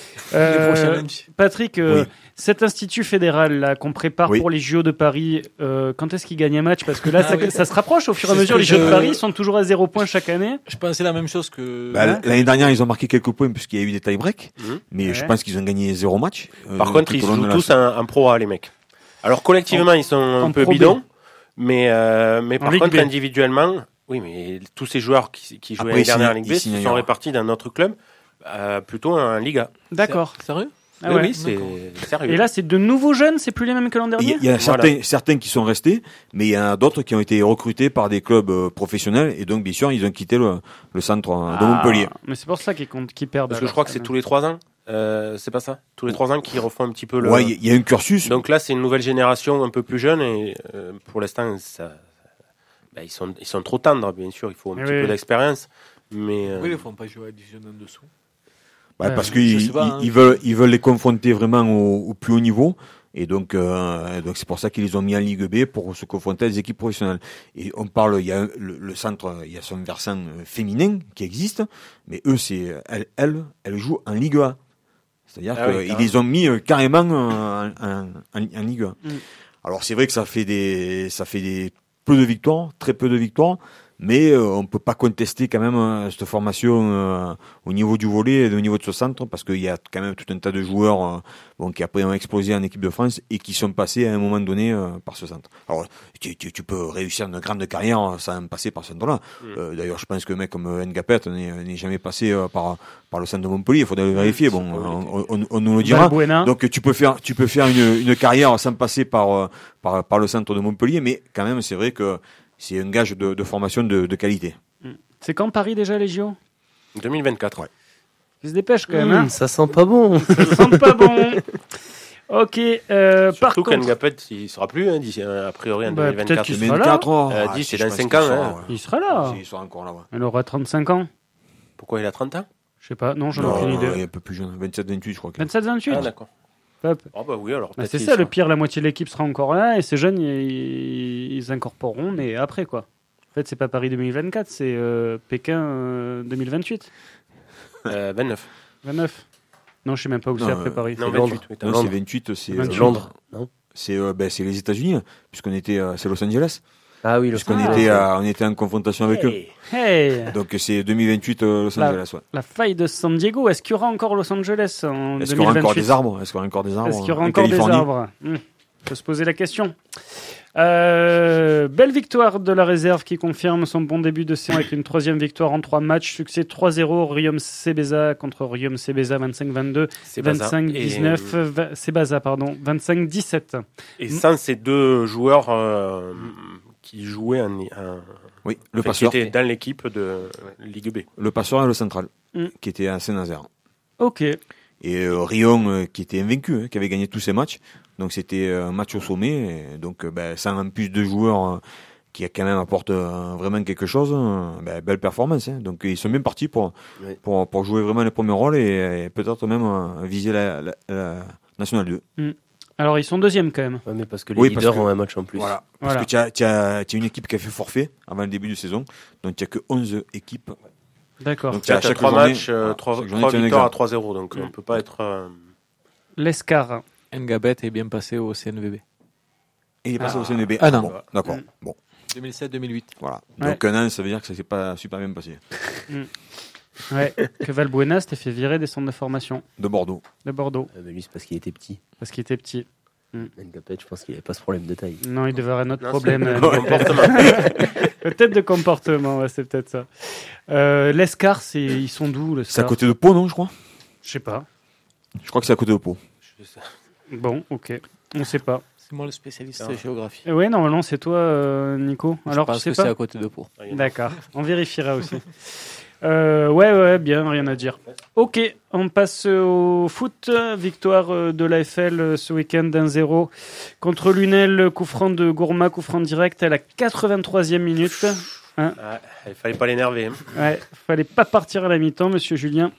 E: Euh, Patrick, euh, oui. Cet institut fédéral là qu'on prépare oui. pour les J O de Paris, euh, quand est-ce qu'il gagne un match? Parce que là, ah, ça, oui. ça se rapproche au fur et à mesure. Les Jeux je... de Paris sont toujours à zéro point chaque année.
H: Je pensais la même chose que.
G: Bah, hein l'année dernière, ils ont marqué quelques points puisqu'il y a eu des tie-breaks, mmh. mais ouais. je pense qu'ils ont gagné zéro match.
F: Euh, Par contre, ils jouent tous un, un pro A, les mecs. Alors collectivement, en, ils sont un peu bidons, mais euh, mais par contre, individuellement, oui, mais tous ces joueurs qui, qui jouaient l'année dernière en Ligue B sont ailleurs. répartis dans notre club, euh, plutôt en Liga.
E: D'accord.
H: Sérieux?
F: Ah oui, ouais, oui c'est sérieux.
E: Et là, c'est de nouveaux jeunes, c'est plus les mêmes que l'an dernier.
G: Il y, y a voilà. certains, certains qui sont restés, mais il y en a d'autres qui ont été recrutés par des clubs euh, professionnels, et donc bien sûr, ils ont quitté le, le centre ah, de Montpellier.
E: Mais c'est pour ça qu'ils comptent, qu'ils perdent.
F: Parce que je crois que c'est tous les trois ans. Euh, c'est pas ça. Tous les trois ans qu'ils refont un petit peu le.
G: Ouais, il y, y a un cursus.
F: Donc là, c'est une nouvelle génération un peu plus jeune, et euh, pour l'instant, ça, bah, ils sont, ils sont trop tendres, bien sûr. Il faut un mais petit oui. peu d'expérience, mais.
H: Euh... Oui, ils ne font pas jouer à division en dessous.
G: Bah, parce qu'ils hein. ils veulent, ils veulent les confronter vraiment au, au plus haut niveau. Et donc, euh, donc c'est pour ça qu'ils les ont mis en Ligue B pour se confronter à des équipes professionnelles. Et on parle, il y a le, le centre, il y a son versant féminin qui existe, mais eux, c'est, elles, elles, elles jouent en Ligue A. C'est-à-dire ah qu'ils oui, les ont mis carrément en, en, en, en Ligue un. Mm. Alors c'est vrai que ça fait des, ça fait des peu de victoires, très peu de victoires. Mais euh, on peut pas contester quand même euh, cette formation euh, au niveau du volley et au niveau de ce centre, parce qu'il y a quand même tout un tas de joueurs euh, bon, qui après ont explosé en équipe de France et qui sont passés à un moment donné euh, par ce centre. Alors tu, tu, tu peux réussir une grande carrière sans passer par ce centre-là. Mmh. Euh, d'ailleurs, je pense que un mec comme Ngapet n'est, n'est jamais passé euh, par par le centre de Montpellier. Il faudrait le vérifier. Bon, on, on, on nous le dira. Donc tu peux faire tu peux faire une, une carrière sans passer par par par le centre de Montpellier, mais quand même c'est vrai que c'est un gage de, de formation de, de qualité.
E: C'est quand Paris déjà les J O?
F: deux mille vingt-quatre, ouais.
E: Ils se dépêchent quand même.
I: Mmh,
E: hein
I: ça sent pas bon.
E: Ça sent pas bon. Ok. Euh,
F: Surtout
E: par contre,
F: qu'Ngapet, il sera plus hein, d'ici a priori en
E: bah,
F: deux mille vingt-quatre.
E: Peut-être qu'il sera là.
F: Euh, ah, dix, c'est dans cinq ans.
G: Sera,
F: hein.
G: ouais.
E: Il sera là.
G: Il sera encore là. Ouais.
E: Il aura trente-cinq ans.
F: Pourquoi il a trente ans? Je
E: sais pas. Non, j'en ai aucune idée.
G: Il est un peu plus jeune. vingt-sept vingt-huit, je crois.
E: vingt-sept vingt-huit.
F: Ah d'accord.
E: Hop.
F: Oh bah oui, alors,
E: bah c'est ça, sera... le pire, la moitié de l'équipe sera encore là et ces jeunes, ils, ils incorporeront, mais après quoi. En fait, c'est pas Paris deux mille vingt-quatre, c'est euh, Pékin euh, deux mille vingt-huit.
F: Euh, vingt-neuf.
E: vingt-neuf. Non, je sais même pas où non, c'est après Paris.
F: Non,
E: c'est
F: vingt-huit.
G: Oui, non, c'est vingt-huit, c'est
E: vingt-huit.
G: Euh, Londres. Non c'est, euh, ben, c'est les États-Unis, puisqu'on était, euh, c'est Los Angeles.
I: Ah oui,
G: Los Angeles. Puisqu'on était, euh, on était en confrontation avec
E: hey.
G: eux.
E: Hey.
G: Donc c'est deux mille vingt-huit euh, Los
E: la,
G: Angeles. Ouais.
E: La faille de San Diego. Est-ce qu'il y aura encore Los Angeles en
G: Est-ce
E: deux mille vingt-huit?
G: qu'il y aura encore des arbres Est-ce qu'il y aura encore des arbres
E: Est-ce qu'il y aura encore des arbres hmm. On peut se poser la question. Euh, belle victoire de la réserve qui confirme son bon début de saison avec une troisième victoire en trois matchs. Succès trois zéro, Riom Sebeza contre Riom Sebeza vingt-cinq vingt-deux, vingt-cinq dix-neuf, et... vingt... Sebeza pardon, vingt-cinq dix-sept.
F: Et sans ces deux joueurs euh, qui jouaient un, un...
G: oui, le
F: enfin,
G: passeur
F: qui était dans l'équipe de Ligue B.
G: Le passeur et le central,
E: mm.
G: qui était à Saint-Nazaire.
E: Ok.
G: Et euh, Riom euh, qui était invaincu, hein, qui avait gagné tous ses matchs. Donc c'était un match au sommet. Et donc ben, sans en plus de joueurs euh, qui quand même apportent euh, vraiment quelque chose, euh, ben, belle performance. Hein. Donc ils sont bien partis pour, oui. pour, pour jouer vraiment les premiers rôles et, et peut-être même euh, viser la, la, la Nationale deux.
E: Mm. Alors ils sont deuxièmes quand même.
I: Ouais, mais parce que les
G: oui,
I: leaders
G: que,
I: ont un match en plus.
G: Voilà. Parce voilà. que tu as, tu as, tu as une équipe qui a fait forfait avant le début de saison. Donc tu n'as que onze équipes.
E: D'accord.
F: Donc tu as trois matchs, euh, trois victoires à trois zéro. Donc mm. on ne peut pas être... Euh...
E: L'escar.
H: Ngapet est bien passé au C N V B.
G: Et il est passé ah. au C N V B.
H: Ah non.
G: Bon, d'accord. Mm. Bon.
H: deux mille sept deux mille huit.
G: Voilà.
E: Ouais.
G: Donc un an, ça veut dire que ça s'est pas super bien passé.
E: Mm. Ouais, que Valbuena s'était fait virer des centres de formation.
G: De Bordeaux.
E: De Bordeaux.
I: Ah, mais lui, c'est parce qu'il était petit.
E: Parce qu'il était petit.
I: Ngapet, je pense qu'il avait pas ce problème de taille.
E: Non, il devait avoir un autre
F: Non,
E: problème.
F: c'est
E: euh,
F: de comportement.
E: Peut-être de comportement, ouais, c'est peut-être ça. Euh, L'Escar, c'est... ils sont d'où, l'Escar?
G: C'est à côté de Pau, non, je crois?
E: Je sais pas.
G: Je crois que c'est à côté de Pau.
E: Bon, ok. On sait pas.
H: C'est moi le spécialiste
F: Ah.
H: de géographie.
E: Euh, ouais, normalement, c'est toi, euh, Nico.
H: Je
E: Alors,
H: pense
E: tu sais
H: que
E: pas
H: c'est à côté de Pau.
E: D'accord, on vérifiera aussi. Euh, ouais, ouais, bien, rien à dire. Ok, on passe au foot. Victoire de l'A F L ce week-end un zéro contre Lunel. Coup franc de Gourma, coup franc direct à la quatre-vingt-troisième minute. Hein
F: Ah, il fallait pas l'énerver. Hein.
E: ouais, fallait pas partir à la mi-temps, monsieur Julien.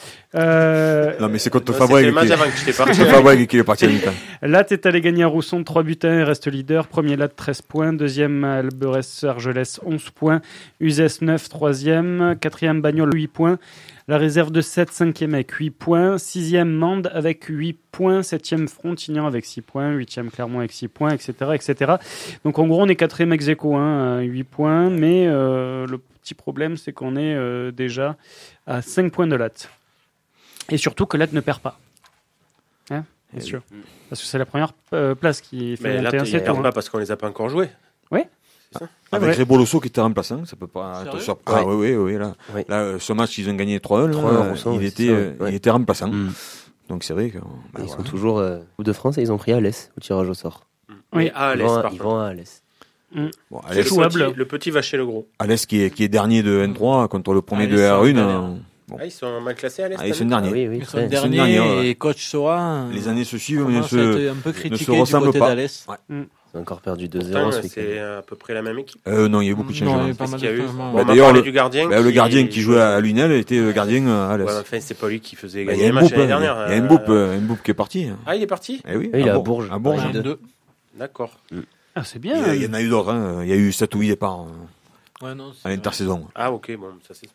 E: Euh,
G: Non, mais c'est contre
F: Non,
G: Fabreg
F: c'était le match
G: qui...
F: avant que tu t'es parti.
G: c'est Fabreg qui est parti à mi-temps.
E: Là, t'es allé gagner à Rousson, trois buts à un, il reste leader. Premier Lat, treize points. Deuxième, Alberès-Argelès, onze points. Uzès, neuf, troisième. Quatrième, Bagnols, huit points. La réserve de sept, cinquième avec huit points. Sixième, Mende avec huit points. Septième, Frontignan avec six points. Huitième, Clermont avec six points, et cetera, et cetera. Donc, en gros, on est quatrième ex aequo, hein, à huit points. Mais euh, le petit problème, c'est qu'on est euh, déjà à cinq points de Lat. Et surtout que Lat ne perd pas. Hein, bien sûr. Parce que c'est la première euh, place qui fait
F: Mais là,
E: monter un
F: ils
E: sept.
F: perdent pas parce qu'on les a pas encore joués.
E: Ouais.
F: C'est ça.
G: Avec
E: ouais.
G: Reboloso qui était remplaçant, ça peut pas
H: Sérieux
G: être surprenant. Ah oui, oui, oui. Là,
I: Oui.
G: là euh, ce match, ils ont gagné trois un.
I: trois un,
G: là,
I: Rousson,
G: il,
I: ouais,
G: était,
I: c'est ça,
G: euh,
I: ouais.
G: il était remplaçant.
I: Mm.
G: Donc c'est vrai que. bah,
I: ils
G: voilà.
I: sont toujours euh, Coupe de France et ils ont pris Alès au tirage au sort.
E: Oui.
F: Ah,
I: ils
F: Alès,
I: vont, à-
F: par
I: ils
F: contre.
I: vont à Alès.
G: Bon,
F: C'est
G: Alès,
F: le
E: jouable.
F: petit- Le petit va chez le gros.
G: Alès qui, est, qui est dernier de N trois contre le premier
H: Alès,
G: de R un.
H: c'est un
G: euh, bon.
F: Ah, ils sont mal classés à l'Est.
G: Ah, ils
F: t'as
G: sont
F: vu
I: Ah
G: derniers.
I: oui, oui,
H: Ils sont
I: très.
G: sont
H: derniers
G: derniers, ouais.
H: et coach Sora.
G: Les années se suivent, mais
H: commence
G: se,
H: à être un peu
G: ne se
H: critiqué du
G: ressemblent
H: côté
G: pas.
H: d'Alès.
G: Ouais.
I: Ils ont encore perdu deux
F: Pourtant,
I: zéro ce
F: c'est
I: week-end.
F: à peu près la même équipe.
G: Euh, non, il y a eu beaucoup de
H: Non,
G: changements.
H: il y a pas
F: Qu'est-ce
H: mal
F: qu'il y a
H: de
F: eu
H: changements.
F: Bon,
G: Bah,
F: on m'a
G: d'ailleurs,
F: parlé
G: le-
F: du gardien.
G: Bah, le gardien qui jouait à Lunel était le gardien à Alès.
F: Ouais, enfin, c'est pas lui qui faisait
G: Bah, il y
F: gagner
G: a
F: les
G: un
F: matchs
G: Mboup,
F: l'année
G: hein.
F: dernière.
G: Il y a un
F: euh,
G: Mboup, euh, un Mboup qui est parti.
F: Ah, il est parti.
G: Eh oui,
I: Oui, il est à
G: Bourg-
I: Bourges.
G: À Bourges.
I: Ouais, deux.
H: deux.
F: D'accord.
E: Ah, c'est
G: Il
E: bien.
G: y, a- il y en a eu d'autres. hein. Il y a eu sept ou huit départs euh,
H: Ouais, non, c'est
G: à l'intersaison.
F: Ah, ok, bon, ça s'explique.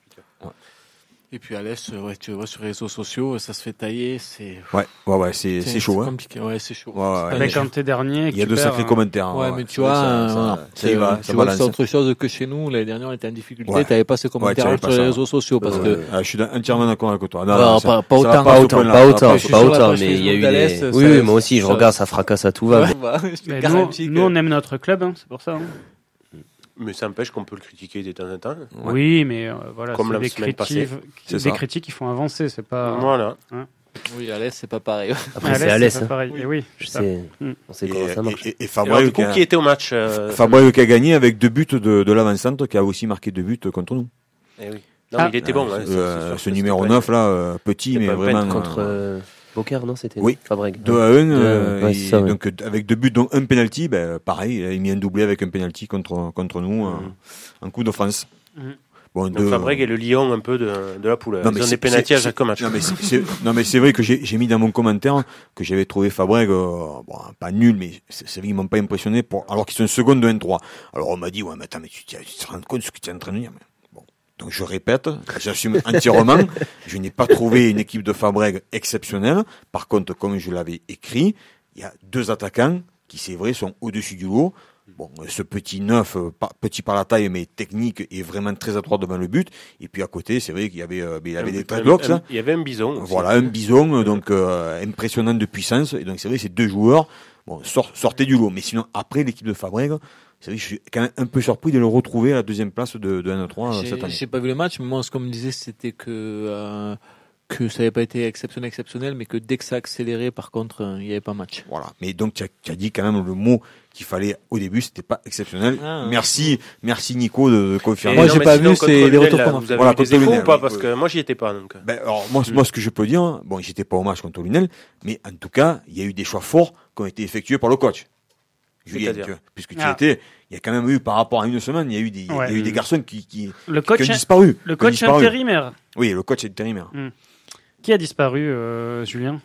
H: Et puis Alès, euh, ouais, tu le vois sur les réseaux sociaux, ça se fait tailler, c'est
G: Ouais, ouais, ouais, c'est c'est chaud. Hein.
H: compliqué. Ouais, c'est chaud.
G: Ouais, ouais,
H: C'est
G: ouais.
H: pas
E: Mais
H: évident.
E: quand t'es dernier, et que
G: Il y a
E: tu
G: de
E: perds,
G: sacrés
E: hein.
G: commentaires.
H: Ouais,
G: hein.
H: mais tu
G: C'est
H: vois,
G: vrai que
H: euh,
G: ça,
H: voilà.
G: ça, ça y va,
H: tu
G: ça
H: vois que c'est
G: balance.
H: autre chose que chez nous. L'année dernière, on était en difficulté.
G: Ouais.
H: T'avais pas ces commentaires
G: t'avais
H: sur
G: pas
H: les
G: ça.
H: réseaux sociaux parce
G: Ouais,
H: que.
G: ah, je suis entièrement d'accord avec toi. Non,
I: Non,
G: non, ça-
I: pas, pas
G: ça va
I: autant,
G: pas
I: pas
G: à ce
I: autant,
G: point-là,
I: pas
G: ça va
I: autant,
G: à
H: je
G: ce
H: suis
I: pas
H: sur la
I: autant,
H: page
I: mais il y a eu
H: Facebook
I: des...
H: d'Alès,
I: Oui,
H: ça-
I: oui, moi aussi, je
H: ça-
I: regarde, ça fracasse à tout va.
H: Ouais, bah, je te
E: Mais
H: garantis
E: nous,
H: que-
E: nous, on aime notre club, hein, c'est pour ça. hein.
F: Mais ça empêche qu'on peut le critiquer de temps en temps.
G: Ouais.
E: Oui, mais euh, voilà,
F: Comme
E: c'est
F: la
E: des
F: semaine
E: critiques,
G: C'est
E: des
G: ça.
E: critiques qui font avancer, c'est pas.
F: Voilà.
H: Oui, Alès, c'est pas pareil.
I: Après,
E: À
I: c'est
E: l'Est,
I: Alès.
E: pas
I: hein.
E: pareil. Et oui,
I: Je
E: ça.
I: sais,
E: Mm.
I: on sait
G: Et,
I: comment ça marche.
G: et, et
F: Alors,
G: Fabreg
F: du coup,
G: qui a-
F: qui était au match euh,
G: Fabreg qui a gagné avec deux buts de, de l'avant-centre, qui a aussi marqué deux buts contre nous.
F: Eh oui. Non,
E: Ah.
F: mais il était bon.
G: Euh,
F: hein,
G: ce-
F: c'est- c'est
G: euh,
F: sûr
G: ce
F: que
G: numéro
F: c'était
G: neuf
F: pas-
G: là, euh, petit,
F: c'est
G: mais
F: pas
G: vraiment.
F: bête
I: Contre
G: euh,
I: euh, Beaucaire, non, c'était
G: Oui.
I: Fabreg.
G: deux à un,
I: Deux à un,
G: euh,
I: ouais,
G: et
I: c'est ça, ouais.
G: donc euh, avec deux buts, dont un penalty, ben, pareil, il a mis un doublé avec un penalty contre, contre nous euh, en Coupe de France.
E: Mhm.
G: Bon,
F: Donc
G: deux-
F: Fabreg est le lion un peu de, de la poule.
G: Non,
F: Ils
G: mais
F: ont
G: c'est-
F: des pénaltys à
G: c'est-
F: chaque match.
G: Non mais c'est, c'est- non, mais c'est vrai que j'ai, j'ai mis dans mon commentaire que j'avais trouvé Fabreg, euh, bon, pas nul, mais c'est, c'est vrai qu'ils m'ont pas impressionné pour, alors qu'ils sont second de N trois. Alors on m'a dit, ouais, mais attends, mais tu, tu te rends compte de ce que tu es en train de dire, mais bon. Donc je répète, j'assume entièrement, je n'ai pas trouvé une équipe de Fabreg exceptionnelle. Par contre, comme je l'avais écrit, il y a deux attaquants qui, c'est vrai, sont au-dessus du lot. Bon, ce petit neuf, euh, pas- petit par la taille, mais technique et vraiment très adroit devant le but. Et puis à côté, c'est vrai qu'il y avait, euh, il y avait des dreadlocks,
F: Un-
G: là.
F: Il y avait un bison. aussi.
G: Voilà, un bison, euh, donc euh, impressionnant de puissance. Et donc c'est vrai, ces deux joueurs, bon, sort, sortaient du lot. Mais sinon, après l'équipe de Fabreg, c'est vrai que je suis quand même un peu surpris de le retrouver à la deuxième place de, de N trois euh,
H: J'ai
G: cette année.
H: j'ai pas vu le match, mais moi, ce qu'on me disait, c'était que euh, que ça n'avait pas été exceptionnel, exceptionnel, mais que dès que ça accélérait, par contre, euh, il n'y avait pas match.
G: Voilà. Mais donc tu as, tu as dit quand même le mot qu'il fallait au début, c'était pas exceptionnel.
H: Ah, ouais.
G: merci, merci Nico de, de confirmer.
H: Moi,
F: non,
H: j'ai
F: mais
H: pas
F: sinon,
H: vu,
F: contre
H: c'est les
F: Lunel,
H: retours
F: là,
H: qu'on a
F: Vous
H: fait.
F: avez
G: Voilà,
F: eu des
G: contre
F: échos
G: Lunel,
F: ou pas
G: oui,
F: Parce
G: oui.
F: que moi, j'y étais pas. Donc.
G: Ben, alors moi, moi, ce que je peux dire, bon, j'étais pas au match contre Lunel, mais en tout cas, il y a eu des choix forts qui ont été effectués par le coach. Julien,
F: C'est-à-dire
G: tu vois, puisque tu
E: Ah.
G: étais, il y a quand même eu, par rapport à une semaine, il y a eu des,
E: Ouais.
G: il y a eu des garçons qui, qui,
E: Le
G: qui
E: coach,
G: ont disparu.
E: le
G: qui ont
E: coach
G: disparu.
E: intérimaire.
G: Oui, le coach intérimaire.
E: Qui a disparu, euh, Julien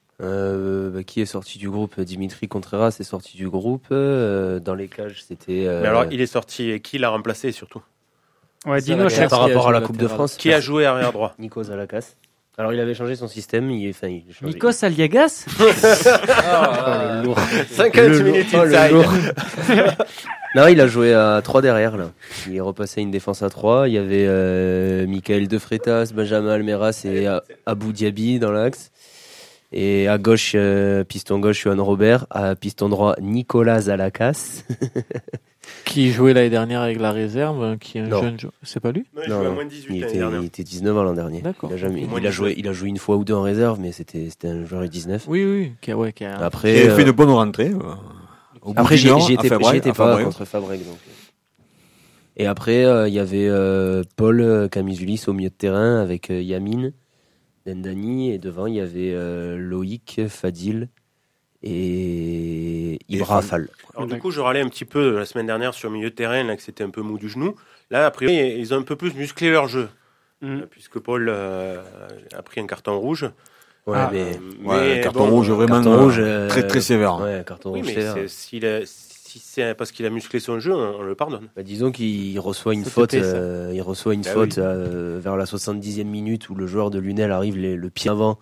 I: Euh, bah, qui est sorti du groupe? Dimitri Contreras est sorti du groupe. Euh, dans les cages, c'était. euh,
F: Mais alors, il est sorti et qui l'a remplacé surtout
E: Ouais,
H: Ça,
E: dis-nous
H: la
E: à
H: guerre.
E: chaque
I: par
H: qui a
I: rapport à
H: joué
I: la Coupe de
H: latéral.
I: France.
F: Qui a joué arrière droit
I: Nico Zalakas. Alors, il avait changé son système. Il, enfin, il a changé.
E: Nikos Aliagas.
I: Oh, le lourd.
F: cinquante
I: Le
F: minutes
I: lourd. Oh, le
F: inside.
I: lourd. Non, il a joué à trois derrière, là. Il est repassé à une défense à trois. Il y avait euh, Michael De Freitas, Benjamin Almeras et Abou Diaby dans l'axe. Et à gauche, euh, piston gauche, Johan Robert. À piston droit, Nicolas Zalakas.
H: Qui jouait l'année dernière avec la réserve, qui est un
I: non.
H: jeune joueur. C'est pas lui?
F: Non, il jouait à moins de dix-huit
I: il
F: l'année
I: était,
F: dernière.
I: il était dix-neuf ans l'an dernier.
H: D'accord.
I: Il a, jamais, il, a joué, il a joué une fois ou deux en réserve, mais c'était, c'était un joueur de dix-neuf.
H: Oui, oui. Qui a, ouais, qui a...
I: Après,
G: il avait fait
I: euh,
G: de bonnes rentrées. Euh, au
I: après,
G: bout
I: j'y,
G: d'une
I: j'y
G: heure,
I: étais,
G: à Fabrègue,
I: j'y étais
G: à
I: pas
G: Fabrègue.
I: contre Fabrègue. Donc. Et après, il euh, y avait euh, Paul Camizulis au milieu de terrain avec euh, Yamin, Dendani, et devant, il y avait euh, Loïc, Fadil et Ibra Fall.
F: Alors du coup, je râlais un petit peu la semaine dernière sur le milieu de terrain, là, que c'était un peu mou du genou. Là, a priori, ils ont un peu plus musclé leur jeu,
E: Mm.
F: puisque Paul euh, a pris un carton rouge.
I: Ouais,
E: Ah,
I: mais,
G: Ouais,
F: mais
G: carton
F: bon,
G: rouge vraiment
I: carton
G: euh,
I: rouge, euh,
G: très très sévère.
I: ouais, carton
F: Oui,
I: rouge
F: mais
I: sévère.
F: c'est, s'il a- si c'est parce qu'il a musclé son jeu, on, on le pardonne.
I: Bah, disons qu'il reçoit une
H: Ça
I: faute,
H: fait ça.
I: euh, il reçoit une
F: Bah
I: faute
F: oui.
I: euh, vers la soixante-dixième minute où le joueur de Lunel arrive les- le pied avant.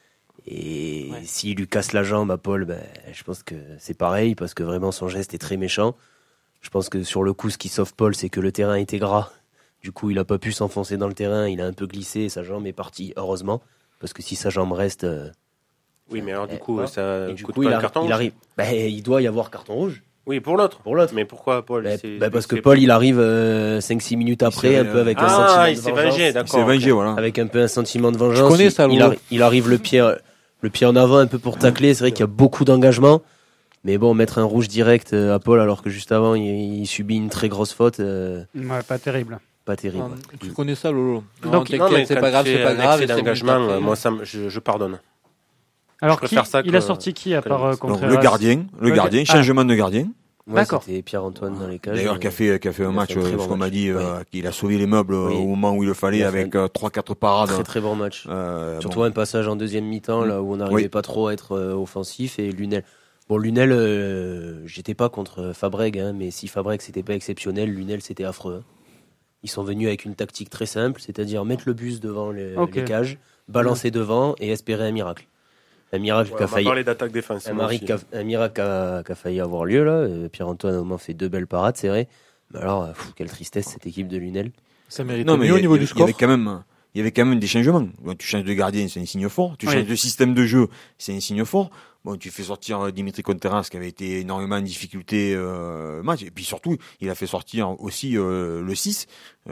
I: Et
H: Ouais.
I: s'il lui casse la jambe à Paul, ben, je pense que c'est pareil parce que vraiment son geste est très méchant. Je pense que sur le coup, ce qui sauve Paul, c'est que le terrain était gras. Du coup, il a pas pu s'enfoncer dans le terrain, il a un peu glissé et sa jambe est partie, heureusement. Parce que si sa jambe reste. euh,
F: Oui, mais alors du
I: Eh,
F: coup,
I: ouais.
F: ça
I: et du
F: coûte
I: coup,
F: pas
I: il,
F: un
I: arri-
F: carton
I: il
F: rouge.
I: arrive. Ben, il doit y avoir carton rouge
F: Oui, pour l'autre.
I: pour l'autre.
F: Mais pourquoi Paul
I: Ben,
F: c'est-
I: ben, parce que
F: c'est-
I: Paul, il arrive euh, cinq six minutes après,
G: s'est-
I: un peu avec un
F: Ah,
I: sentiment
F: il
I: de
F: s'est
I: vengeance.
F: vengé,
G: Il s'est
F: d'accord.
G: vengé, voilà.
I: Avec un peu un sentiment de vengeance.
H: connais
I: il,
H: ça,
I: il,
H: Lolo.
I: arri- il arrive le pied, le pied en avant un peu pour tacler. C'est vrai qu'il y a beaucoup d'engagement. Mais bon, mettre un rouge direct euh, à Paul alors que juste avant, il, il subit une très grosse faute, euh,
E: Ouais, pas terrible.
I: pas terrible.
H: Non, tu connais ça, Lolo. Non,
E: Donc,
H: t'inquiète,
F: Non, mais
H: c'est
F: quand
H: pas grave,
F: tu fais
H: c'est pas
F: un
H: grave.
F: excès
H: c'est
F: d'engagement,
H: bon,
F: euh, moi, ça, me- je, je pardonne.
E: Alors,
F: Je
E: qui,
F: préfère ça
E: il
F: que-
E: a sorti qui à
F: que
E: part
F: le-
E: euh,
G: Donc,
E: Contreras
G: le gardien, le
E: Le
G: gardien,
E: ga-
G: changement de gardien.
I: Ouais,
E: D'accord.
I: C'était Pierre-Antoine dans les cages.
G: D'ailleurs,
I: euh,
G: qui a fait, qui a fait un
I: il a
G: match,
I: fait un très
G: euh,
I: bon
G: ce qu'on m'a
I: match.
G: dit, euh,
I: Ouais.
G: qu'il a sauvé les meubles euh,
I: Oui.
G: au moment où il le fallait,
I: Il a
G: avec
I: fait
G: euh, trois quatre parades.
I: Très très bon match.
G: Euh,
I: Surtout
G: bon.
I: un passage en deuxième mi-temps là où on n'arrivait
G: Oui.
I: pas trop à être euh, offensif et Lunel. Bon, Lunel, euh, j'étais pas contre Fabrègue, hein, mais si Fabrègue c'était pas exceptionnel, Lunel c'était affreux. hein. Ils sont venus avec une tactique très simple, c'est-à-dire mettre le bus devant les,
E: Ok.
I: les cages, balancer devant et espérer un miracle. Un miracle
F: Ouais,
I: qui a
F: on va
I: failli,
F: parler d'attaque défensive.
I: un, mari-
F: aussi.
I: qui a- un miracle qui a, qui a failli avoir lieu là. Euh, Pierre-Antoine a au moins fait deux belles parades, c'est vrai. Mais alors, euh, pff, quelle tristesse cette équipe de Lunel.
H: Ça mérite
G: Non, mais il
H: mieux
G: y,
H: au
G: a-
H: niveau
G: il y
H: du
G: a- il y
H: score.
G: avait quand même, il y avait quand même des changements. Bon, tu changes de gardien, c'est un signe fort. Tu
E: Oui.
G: changes de système de jeu, c'est un signe fort. Bon, tu fais sortir euh, Dimitri Contreras qui avait été énormément en difficulté euh, match. Et puis surtout, il a fait sortir aussi euh, le six,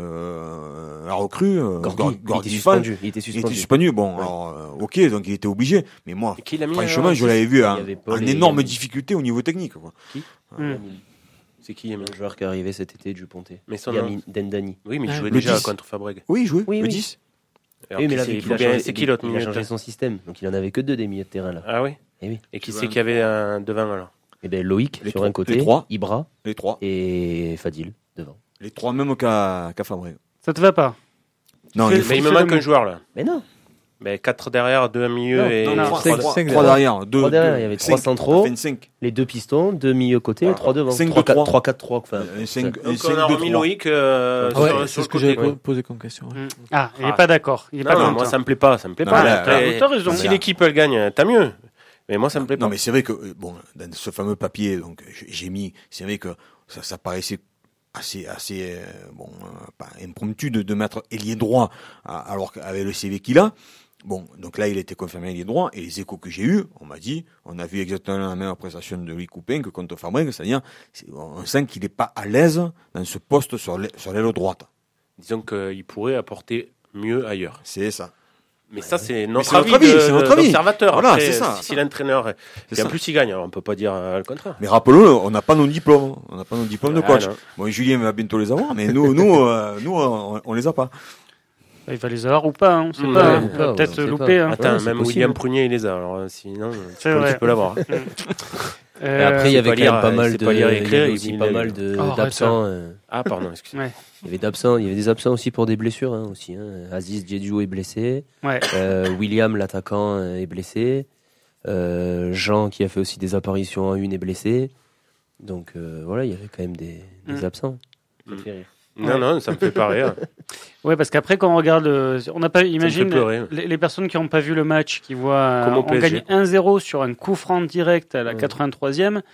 G: euh, la recrue, euh,
I: Gorgui,
G: Gor-
I: il, était
G: Gorgui Fall.
I: suspendu, il était
G: Il
I: suspendu.
G: était suspendu. Bon,
I: Ouais.
G: alors, euh, ok, donc il était obligé. Mais moi,
F: Et qui l'a mis
G: franchement,
F: alors,
G: je l'avais vu
I: il y
G: en,
I: avait Paul
G: en
I: et
G: énorme
I: Yamin.
G: difficulté au niveau technique. Quoi.
E: Hmm.
F: C'est qui Yamin
I: Un joueur qui est arrivé cet été, Duponté.
F: Mais son
I: Yamin
F: nom.
I: Dendani.
F: Oui, mais il
H: Ah,
F: jouait
G: le
F: déjà
G: dix.
F: contre Fabrègue.
G: Oui, il jouait,
I: Oui,
G: le
I: oui.
G: dix.
F: Alors,
I: Oui, mais
F: qui
I: là,
F: c'est-
I: vu
F: il
I: qu'il
F: faut
I: a
F: bien-
I: changé,
F: c'est qui l'autre
I: il a
F: milieu de
I: changé
F: terrain
I: son système, donc il en avait que deux des milieux de terrain là.
F: Ah oui.
I: Eh oui.
F: Et qui
G: Tu
F: c'est
G: vois,
F: qu'il y avait un devant alors
I: Et ben Loïc
G: Les
I: sur
G: trois-
I: un côté,
G: les trois.
I: Ibra
G: Les trois.
I: et Fadil devant.
G: Les trois même qu'à qu'à Fabrègue.
E: Ça te va pas?
G: Non,
E: Fais-
G: les
F: Mais il me
E: fais
F: manque
E: le
F: un joueur là.
I: Mais non,
F: Mais quatre derrière, deux à milieu
I: Non,
F: et
G: non,
E: non,
G: trois,
H: cinq-
G: trois-
H: cinq
G: trois
H: derrière.
G: derrière, deux,
I: Trois derrière,
G: deux,
I: il y avait
G: cinq.
I: trois centraux.
G: Ça fait une cinq.
I: les deux pistons, deux milieux côté,
F: Ah,
I: trois devant.
G: cinq,
I: trois
G: deux, trois.
I: quatre quatre trois enfin.
G: Un cinq, un
F: Donc
G: cinq,
F: on a
G: deux,
F: remis
G: trois.
F: Loïc euh,
H: Ah ouais,
F: sur,
H: c'est
F: sur
H: ce
F: le
H: que j'avais
F: côté.
H: po- posé comme question. ouais.
E: Hmm. Ah, il est
F: Ah.
E: pas d'accord. Il est pas
F: Non, non,
E: content.
F: moi ça me plaît pas, ça me plaît
G: Non,
F: pas.
G: mais là,
F: Après,
E: là, t'as raison.
F: si
G: Là.
F: l'équipe elle gagne, tant mieux. Mais moi ça me plaît pas.
G: Non, mais c'est vrai que, euh, bon, dans ce fameux papier, donc, j'ai- j'ai mis, c'est vrai que ça, ça paraissait assez, assez, euh, bon, euh, pas impromptu de, de mettre ailier droit, à- alors qu'avec le C V qu'il a. Bon, donc là, il a été confirmé ailier droit, et les échos que j'ai eus, on m'a dit, on a vu exactement la même prestation de Louis Coupin que contre Fabrègue, c'est-à-dire, c'est- on sent qu'il n'est pas à l'aise dans ce poste sur l'aile, sur l'aile droite.
F: Disons qu'il pourrait apporter mieux ailleurs.
G: C'est ça.
F: Mais ça, c'est
G: c'est
F: notre
G: notre
F: avis,
G: avis,
F: de-
G: c'est notre
F: de-
G: avis.
F: d'observateur.
G: Voilà,
F: Après,
G: c'est ça.
F: Si l'entraîneur,
G: C'est
F: et en
G: ça.
F: plus il gagne, alors on peut pas dire euh, le contraire.
G: Mais rappelons-le, on n'a pas nos diplômes, on n'a pas nos diplômes de
F: Ah,
G: coach.
F: non.
G: Bon, Julien va bientôt les avoir, mais nous, nous, euh, nous, on, on les a pas.
E: Il va les avoir ou pas, hein, on sait
F: Ouais,
E: pas.
I: ou
E: hein.
I: pas,
E: Il va
I: on
E: peut-être
I: sait
E: louper.
I: pas.
E: Hein.
F: Attends,
I: Ouais, c'est
F: même
I: possible.
F: William Prunier il les a, alors euh, sinon euh, tu
E: C'est
F: peux,
E: vrai.
F: tu peux l'avoir. hein.
E: Euh,
I: Et après, il y
F: c'est
I: avait
F: pas
I: quand
F: lire,
I: même pas
F: euh,
I: mal
F: c'est
I: de,
F: pas lire et
I: il y
F: écrire,
I: avait
F: il-
I: aussi
F: il
I: pas
F: l'a
I: mal
F: lu.
I: de,
E: Oh, arrête
I: d'absents. euh,
F: Ah pardon, excusez-moi.
E: Ouais.
I: Il y avait d'absents, il y avait des absents aussi pour des blessures, hein, aussi. Hein. Aziz Djedjou est blessé.
E: Ouais.
I: Euh, William, l'attaquant, euh, est blessé. Euh, Jean, qui a fait aussi des apparitions en une, est blessé. Donc euh, voilà, il y avait quand même des, des
E: Mm.
I: absents. Ça
F: Mm.
I: fait rire.
F: Non,
E: Ouais.
F: non, ça me fait pas rire.
E: Ouais, parce qu'après, quand on regarde, euh, on n'a pas, imagine,
F: pleurer.
E: les, les personnes qui n'ont pas vu le match, qui voient,
F: Comme
E: euh,
F: au
E: on
F: P S G.
E: gagne un zéro sur un coup franc direct à la
I: Ouais.
E: quatre-vingt-troisième.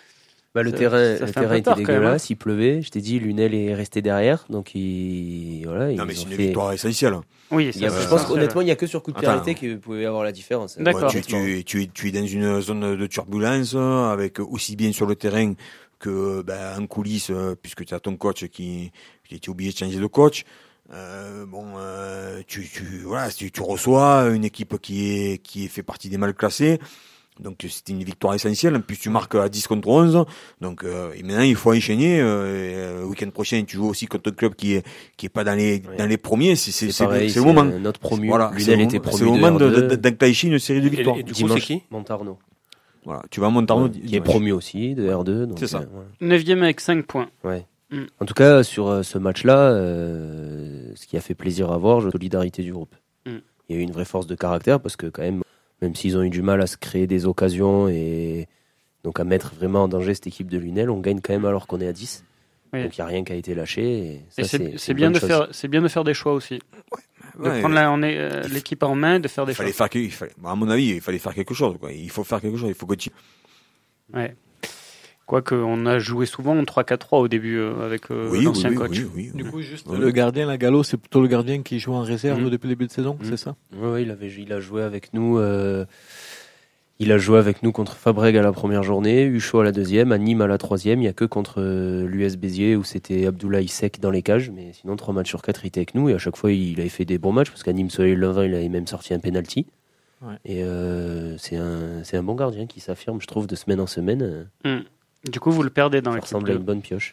I: Bah, le
E: Ça-
I: terrain,
E: ça
I: le
E: fait un
I: terrain
E: peu
I: était
E: peur, quand même,
I: dégueulasse, il pleuvait. Je t'ai dit, Lunel est resté derrière, donc il, voilà.
G: Non,
I: ils
G: mais
I: ont
G: c'est une
I: fait-
G: victoire essentielle.
E: Oui,
I: Il y a-
E: ça,
I: je
E: c'est
I: pense
E: ça.
I: qu'honnêtement, il n'y a que sur coup de pied
G: Attends.
I: arrêté que vous pouvez avoir la différence. hein.
E: D'accord.
G: Ouais, tu, tu, tu, es- tu es dans une zone de turbulence, euh, avec aussi bien sur le terrain que ben, en coulisses, euh, puisque tu as ton coach qui, qui était obligé de changer de coach. Euh, bon, euh, tu, tu, voilà, tu, tu reçois une équipe qui est, qui est fait partie des mal classés. Donc c'était une victoire essentielle. En plus tu marques à dix contre onze. Donc euh, et maintenant il faut enchaîner. Euh, le week-end prochain tu joues aussi contre un club qui est qui est pas dans les
I: Ouais.
G: dans les premiers. C'est c'est
I: C'est pareil,
G: c'est le moment.
I: euh, notre promu.
G: Voilà, c'est
I: Lunel
G: le
I: était
G: moment-
I: promu
G: c'est le moment
I: de
G: de-
I: R deux.
G: de- d'enclencher une série de
F: Et,
G: victoires.
F: et du coup, c'est
I: Dimanche,
F: qui
I: Montarno.
G: Voilà, tu vas à Montarno.
I: Ouais, qui est promu aussi de R deux. donc,
G: C'est ça.
I: euh, ouais.
E: Neuvième avec cinq points.
I: Ouais.
E: Mm.
I: En tout cas, sur euh, ce match-là, euh, ce qui a fait plaisir à voir, la solidarité du groupe.
E: Mm.
I: Il y a eu une vraie force de caractère parce que quand même, même s'ils ont eu du mal à se créer des occasions et donc à mettre vraiment en danger cette équipe de Lunel, on gagne quand même alors qu'on est à dix.
E: Oui.
I: Donc il n'y a rien qui a été lâché. Et ça,
E: Et c'est,
I: c'est,
E: c'est
I: une
E: bien
I: bonne
E: de
I: chose.
E: faire, c'est bien de faire des choix aussi. De
G: Ouais,
E: prendre la, on est, euh, l'équipe en main, de faire des
G: il fallait
E: choix.
G: faire, que- il fallait, à mon avis, il fallait faire quelque chose. Quoi. Il faut faire quelque chose. Il faut continuer.
E: Ouais. Quoique, on a joué souvent en trois quatre trois au début euh, avec euh,
G: Oui, oui,
E: l'ancien
G: oui,
E: coach.
G: oui, oui,
H: Du
G: oui.
H: coup, juste
G: Ouais.
H: le gardien, la Gallo, c'est plutôt le gardien qui joue en réserve
E: Mhm.
H: depuis le début de saison,
I: Mhm.
H: c'est ça?
I: Ouais, ouais, il, avait, il a joué avec nous. Euh, il a joué avec nous contre Fabreg à la première journée, Huchot à la deuxième, à Nîmes à la troisième. Il n'y a que contre euh, l'U S Béziers où c'était Abdoulaye Sek dans les cages. Mais sinon, trois matchs sur quatre, il était avec nous. Et à chaque fois, il avait fait des bons matchs parce qu'à Nîmes Soleil Levin, il avait même sorti un penalty.
H: Ouais.
I: Et euh, c'est, un, c'est un bon gardien qui s'affirme, je trouve, de semaine en semaine.
E: Mm. Du coup, vous le perdez dans
I: Ça
E: l'équipe
I: ressemble à
E: deux.
I: une bonne pioche.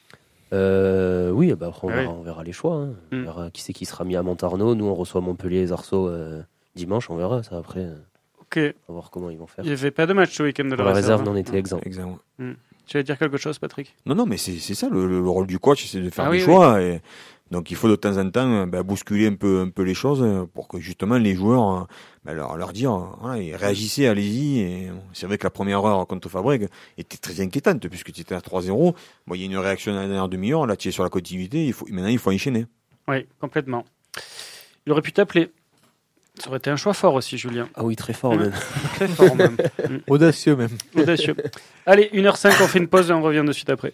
I: Euh, oui, bah après on,
E: Ah
I: verra,
E: oui.
I: on verra les choix. Hein. On
E: Mm.
I: verra qui c'est qui sera mis à Montarno. Nous, on reçoit Montpellier et Zarceau euh, dimanche. On verra ça après. euh,
E: Ok.
I: On va voir comment ils vont faire.
E: Il n'y avait pas de match ce week-end de la
I: Pour la réserve,
E: réserve.
I: on était exempt.
G: Exactement.
E: Tu vas dire quelque chose, Patrick?
G: Non, non, mais c'est c'est ça le, le rôle du coach, c'est de faire
E: Ah
G: des
E: oui,
G: choix. Et donc il faut de temps en temps ben, bousculer un peu un peu les choses pour que justement les joueurs ben, leur leur dire voilà, réagissez, allez-y. Et c'est vrai que la première heure contre Fabreg était très inquiétante puisque tu étais à trois zéro. Bon, il y a une réaction dans la dernière demi-heure, là tu es sur la continuité, il faut maintenant il faut enchaîner.
E: Oui, complètement. Il aurait pu t'appeler. Ça aurait été un choix fort aussi, Julien.
I: Ah oui, très fort
E: Ouais.
I: même.
E: Très fort même. Mm.
H: Audacieux même.
E: Audacieux. Allez, une heure cinq, on fait une pause et on revient de suite après.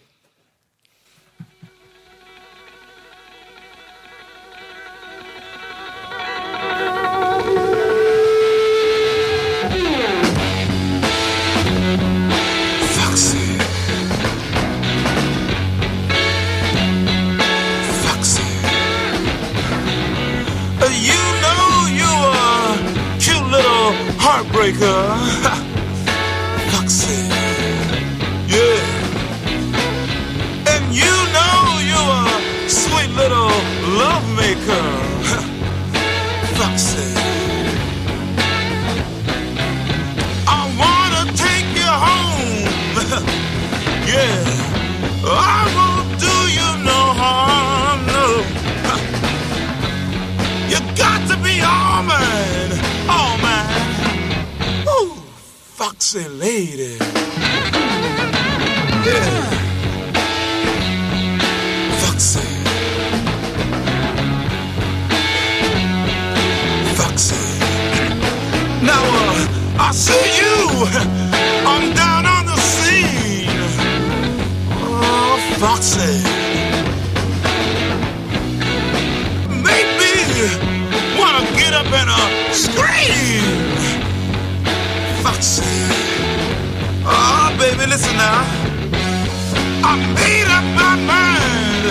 J: Foxy. Foxy. Uh, You know you're a cute little heartbreaker. Foxy. Yeah. And you know you're a sweet little love maker. Foxy. I wanna take you home. Yeah, I won't do you no harm, no. You got to be all mine, all mine. Ooh, foxy lady. Yeah, foxy. Foxy. Now, uh, I see you. I'm down on the scene. Oh, Foxy. Make me wanna get up and uh, scream. Foxy. Oh, baby, listen now. I made up my mind.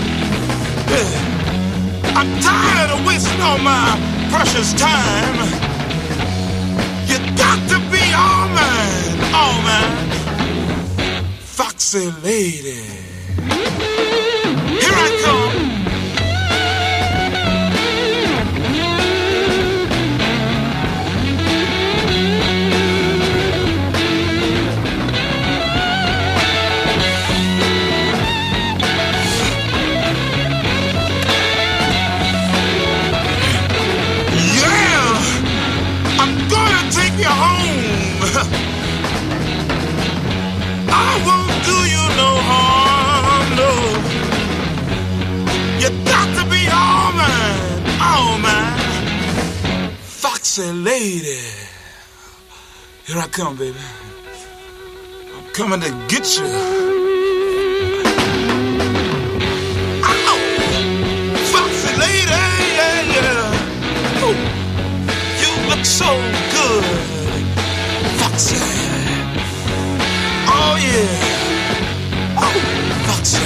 J: Yeah. I'm tired of wasting all my precious time. You got to be all mine, all mine. Foxy lady. Here I come. Yeah, I'm gonna take you home. I won't do you no harm, no. You got to be all mine, all mine. Foxy lady. Here I come, baby. I'm coming to get you. So good, Foxy. Oh yeah, oh Foxy.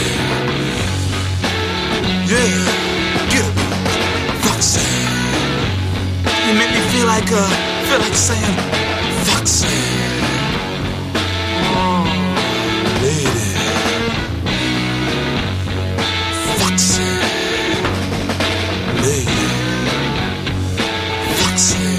J: Yeah, get it, Foxy. You make me feel like uh, feel like saying Foxy. Oh, lady, Foxy, lady, Foxy.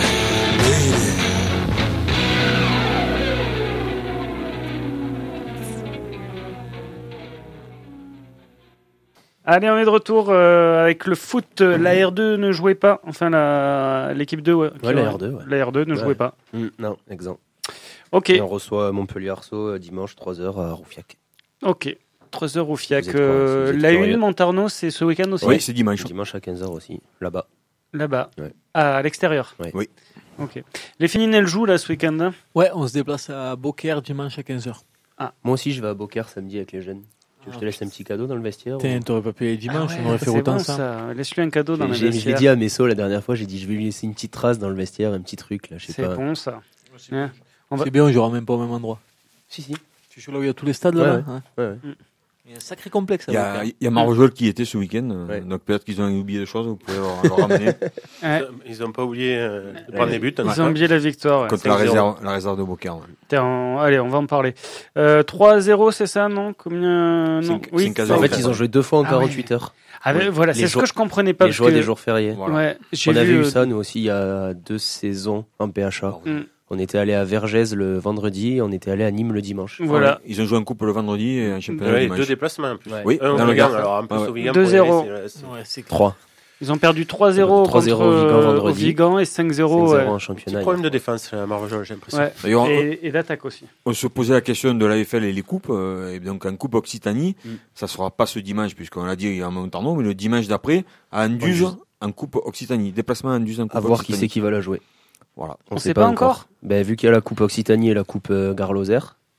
E: Allez, on est de retour euh, avec le foot. La R deux ne jouait pas. Enfin, la, l'équipe deux. Ouais,
I: ouais, la R deux. Ouais.
E: La R deux ne
I: ouais.
E: jouait pas.
I: Mmh, non, exemple.
E: Ok.
I: Et on reçoit Montpellier-Arceau dimanche trois heures à Roufiac.
E: Ok. trois heures Roufiac. Euh, la une, Montarno, c'est ce week-end aussi?
G: Oui, c'est dimanche.
I: Dimanche à quinze heures aussi, là-bas.
E: Là-bas
I: ouais.
E: ah, À l'extérieur
I: ouais.
G: Oui.
E: Ok. Les Fénines, elles jouent là ce week-end hein?
H: Ouais, on se déplace à Beaucaire dimanche à quinze heures.
I: Ah. Moi aussi, je vais à Beaucaire samedi avec les jeunes. Je te laisse un petit cadeau dans le vestiaire.
H: T'es, ou... T'aurais pas pu aller dimanche, ah ouais, on aurait fait
E: autant
H: bon,
E: ça. ça. Laisse-lui un cadeau dans
I: j'ai,
E: le vestiaire.
I: Je l'ai dit à Messo la dernière fois, j'ai dit je vais lui laisser une petite trace dans le vestiaire, un petit truc là, je sais
E: c'est
I: pas.
E: bon ça.
H: C'est, ouais. on va... c'est bien, on jouera même pas au même endroit.
I: Si, si.
H: Tu joues là où il y a tous les stades là,
I: ouais,
H: là
I: ouais.
H: Hein
I: ouais, ouais.
H: Il y a un sacré complexe.
G: Il y a, il y a Marvejols qui était ce week-end, ouais. Donc peut-être qu'ils ont oublié des choses, vous pouvez leur, leur ramener.
F: Ouais. Ils n'ont pas oublié euh, de prendre les buts.
E: Ils ont oublié la victoire. Ouais.
G: Contre la réserve, la réserve de Beaucaire. Ouais.
E: En... Allez, on va en parler. Euh, trois à zéro, c'est ça, non Combien non.
I: cinq, oui. cinq en fait, ils ont joué deux fois en ah quarante-huit
E: ouais.
I: heures.
E: Ah ouais, voilà,
I: les
E: c'est
I: jours,
E: ce que je comprenais pas.
I: Les jours
E: que...
I: des jours fériés.
E: Voilà. Ouais,
I: j'ai on avait vu, eu ça, nous aussi, il y a deux saisons en P H A. Mm. On était allé à Vergès le vendredi et on était allé à Nîmes le dimanche.
E: Voilà.
G: Ouais, ils ont joué en coupe le vendredi et un championnat
F: ouais,
G: le dimanche.
F: Deux déplacements en plus.
I: Ouais.
G: Oui,
F: un
G: dans le
F: Vigan, alors en plus
G: ouais.
F: au Vigan.
E: deux zéro.
I: trois.
E: Ils ont perdu trois zéro contre euh, au Vigan et cinq zéro
I: ouais. en championnat.
F: Petit problème de défense, la Marvejols, j'ai l'impression.
E: Ouais. D'ailleurs, et, et d'attaque aussi.
G: On se posait la question de l'A F L et les coupes. Euh, et donc en Coupe Occitanie, mm. ça ne sera pas ce dimanche, puisqu'on l'a dit à Montarno, mais le dimanche d'après, à Anduze, oui, en Coupe Occitanie. Déplacement à Anduze en Coupe
I: Occitanie. À voir
G: Occitanie.
I: qui c'est qui va la jouer.
G: Voilà.
E: On ne sait pas, pas encore. encore.
I: Ben, vu qu'il y a la Coupe Occitanie et la Coupe euh, Garloser.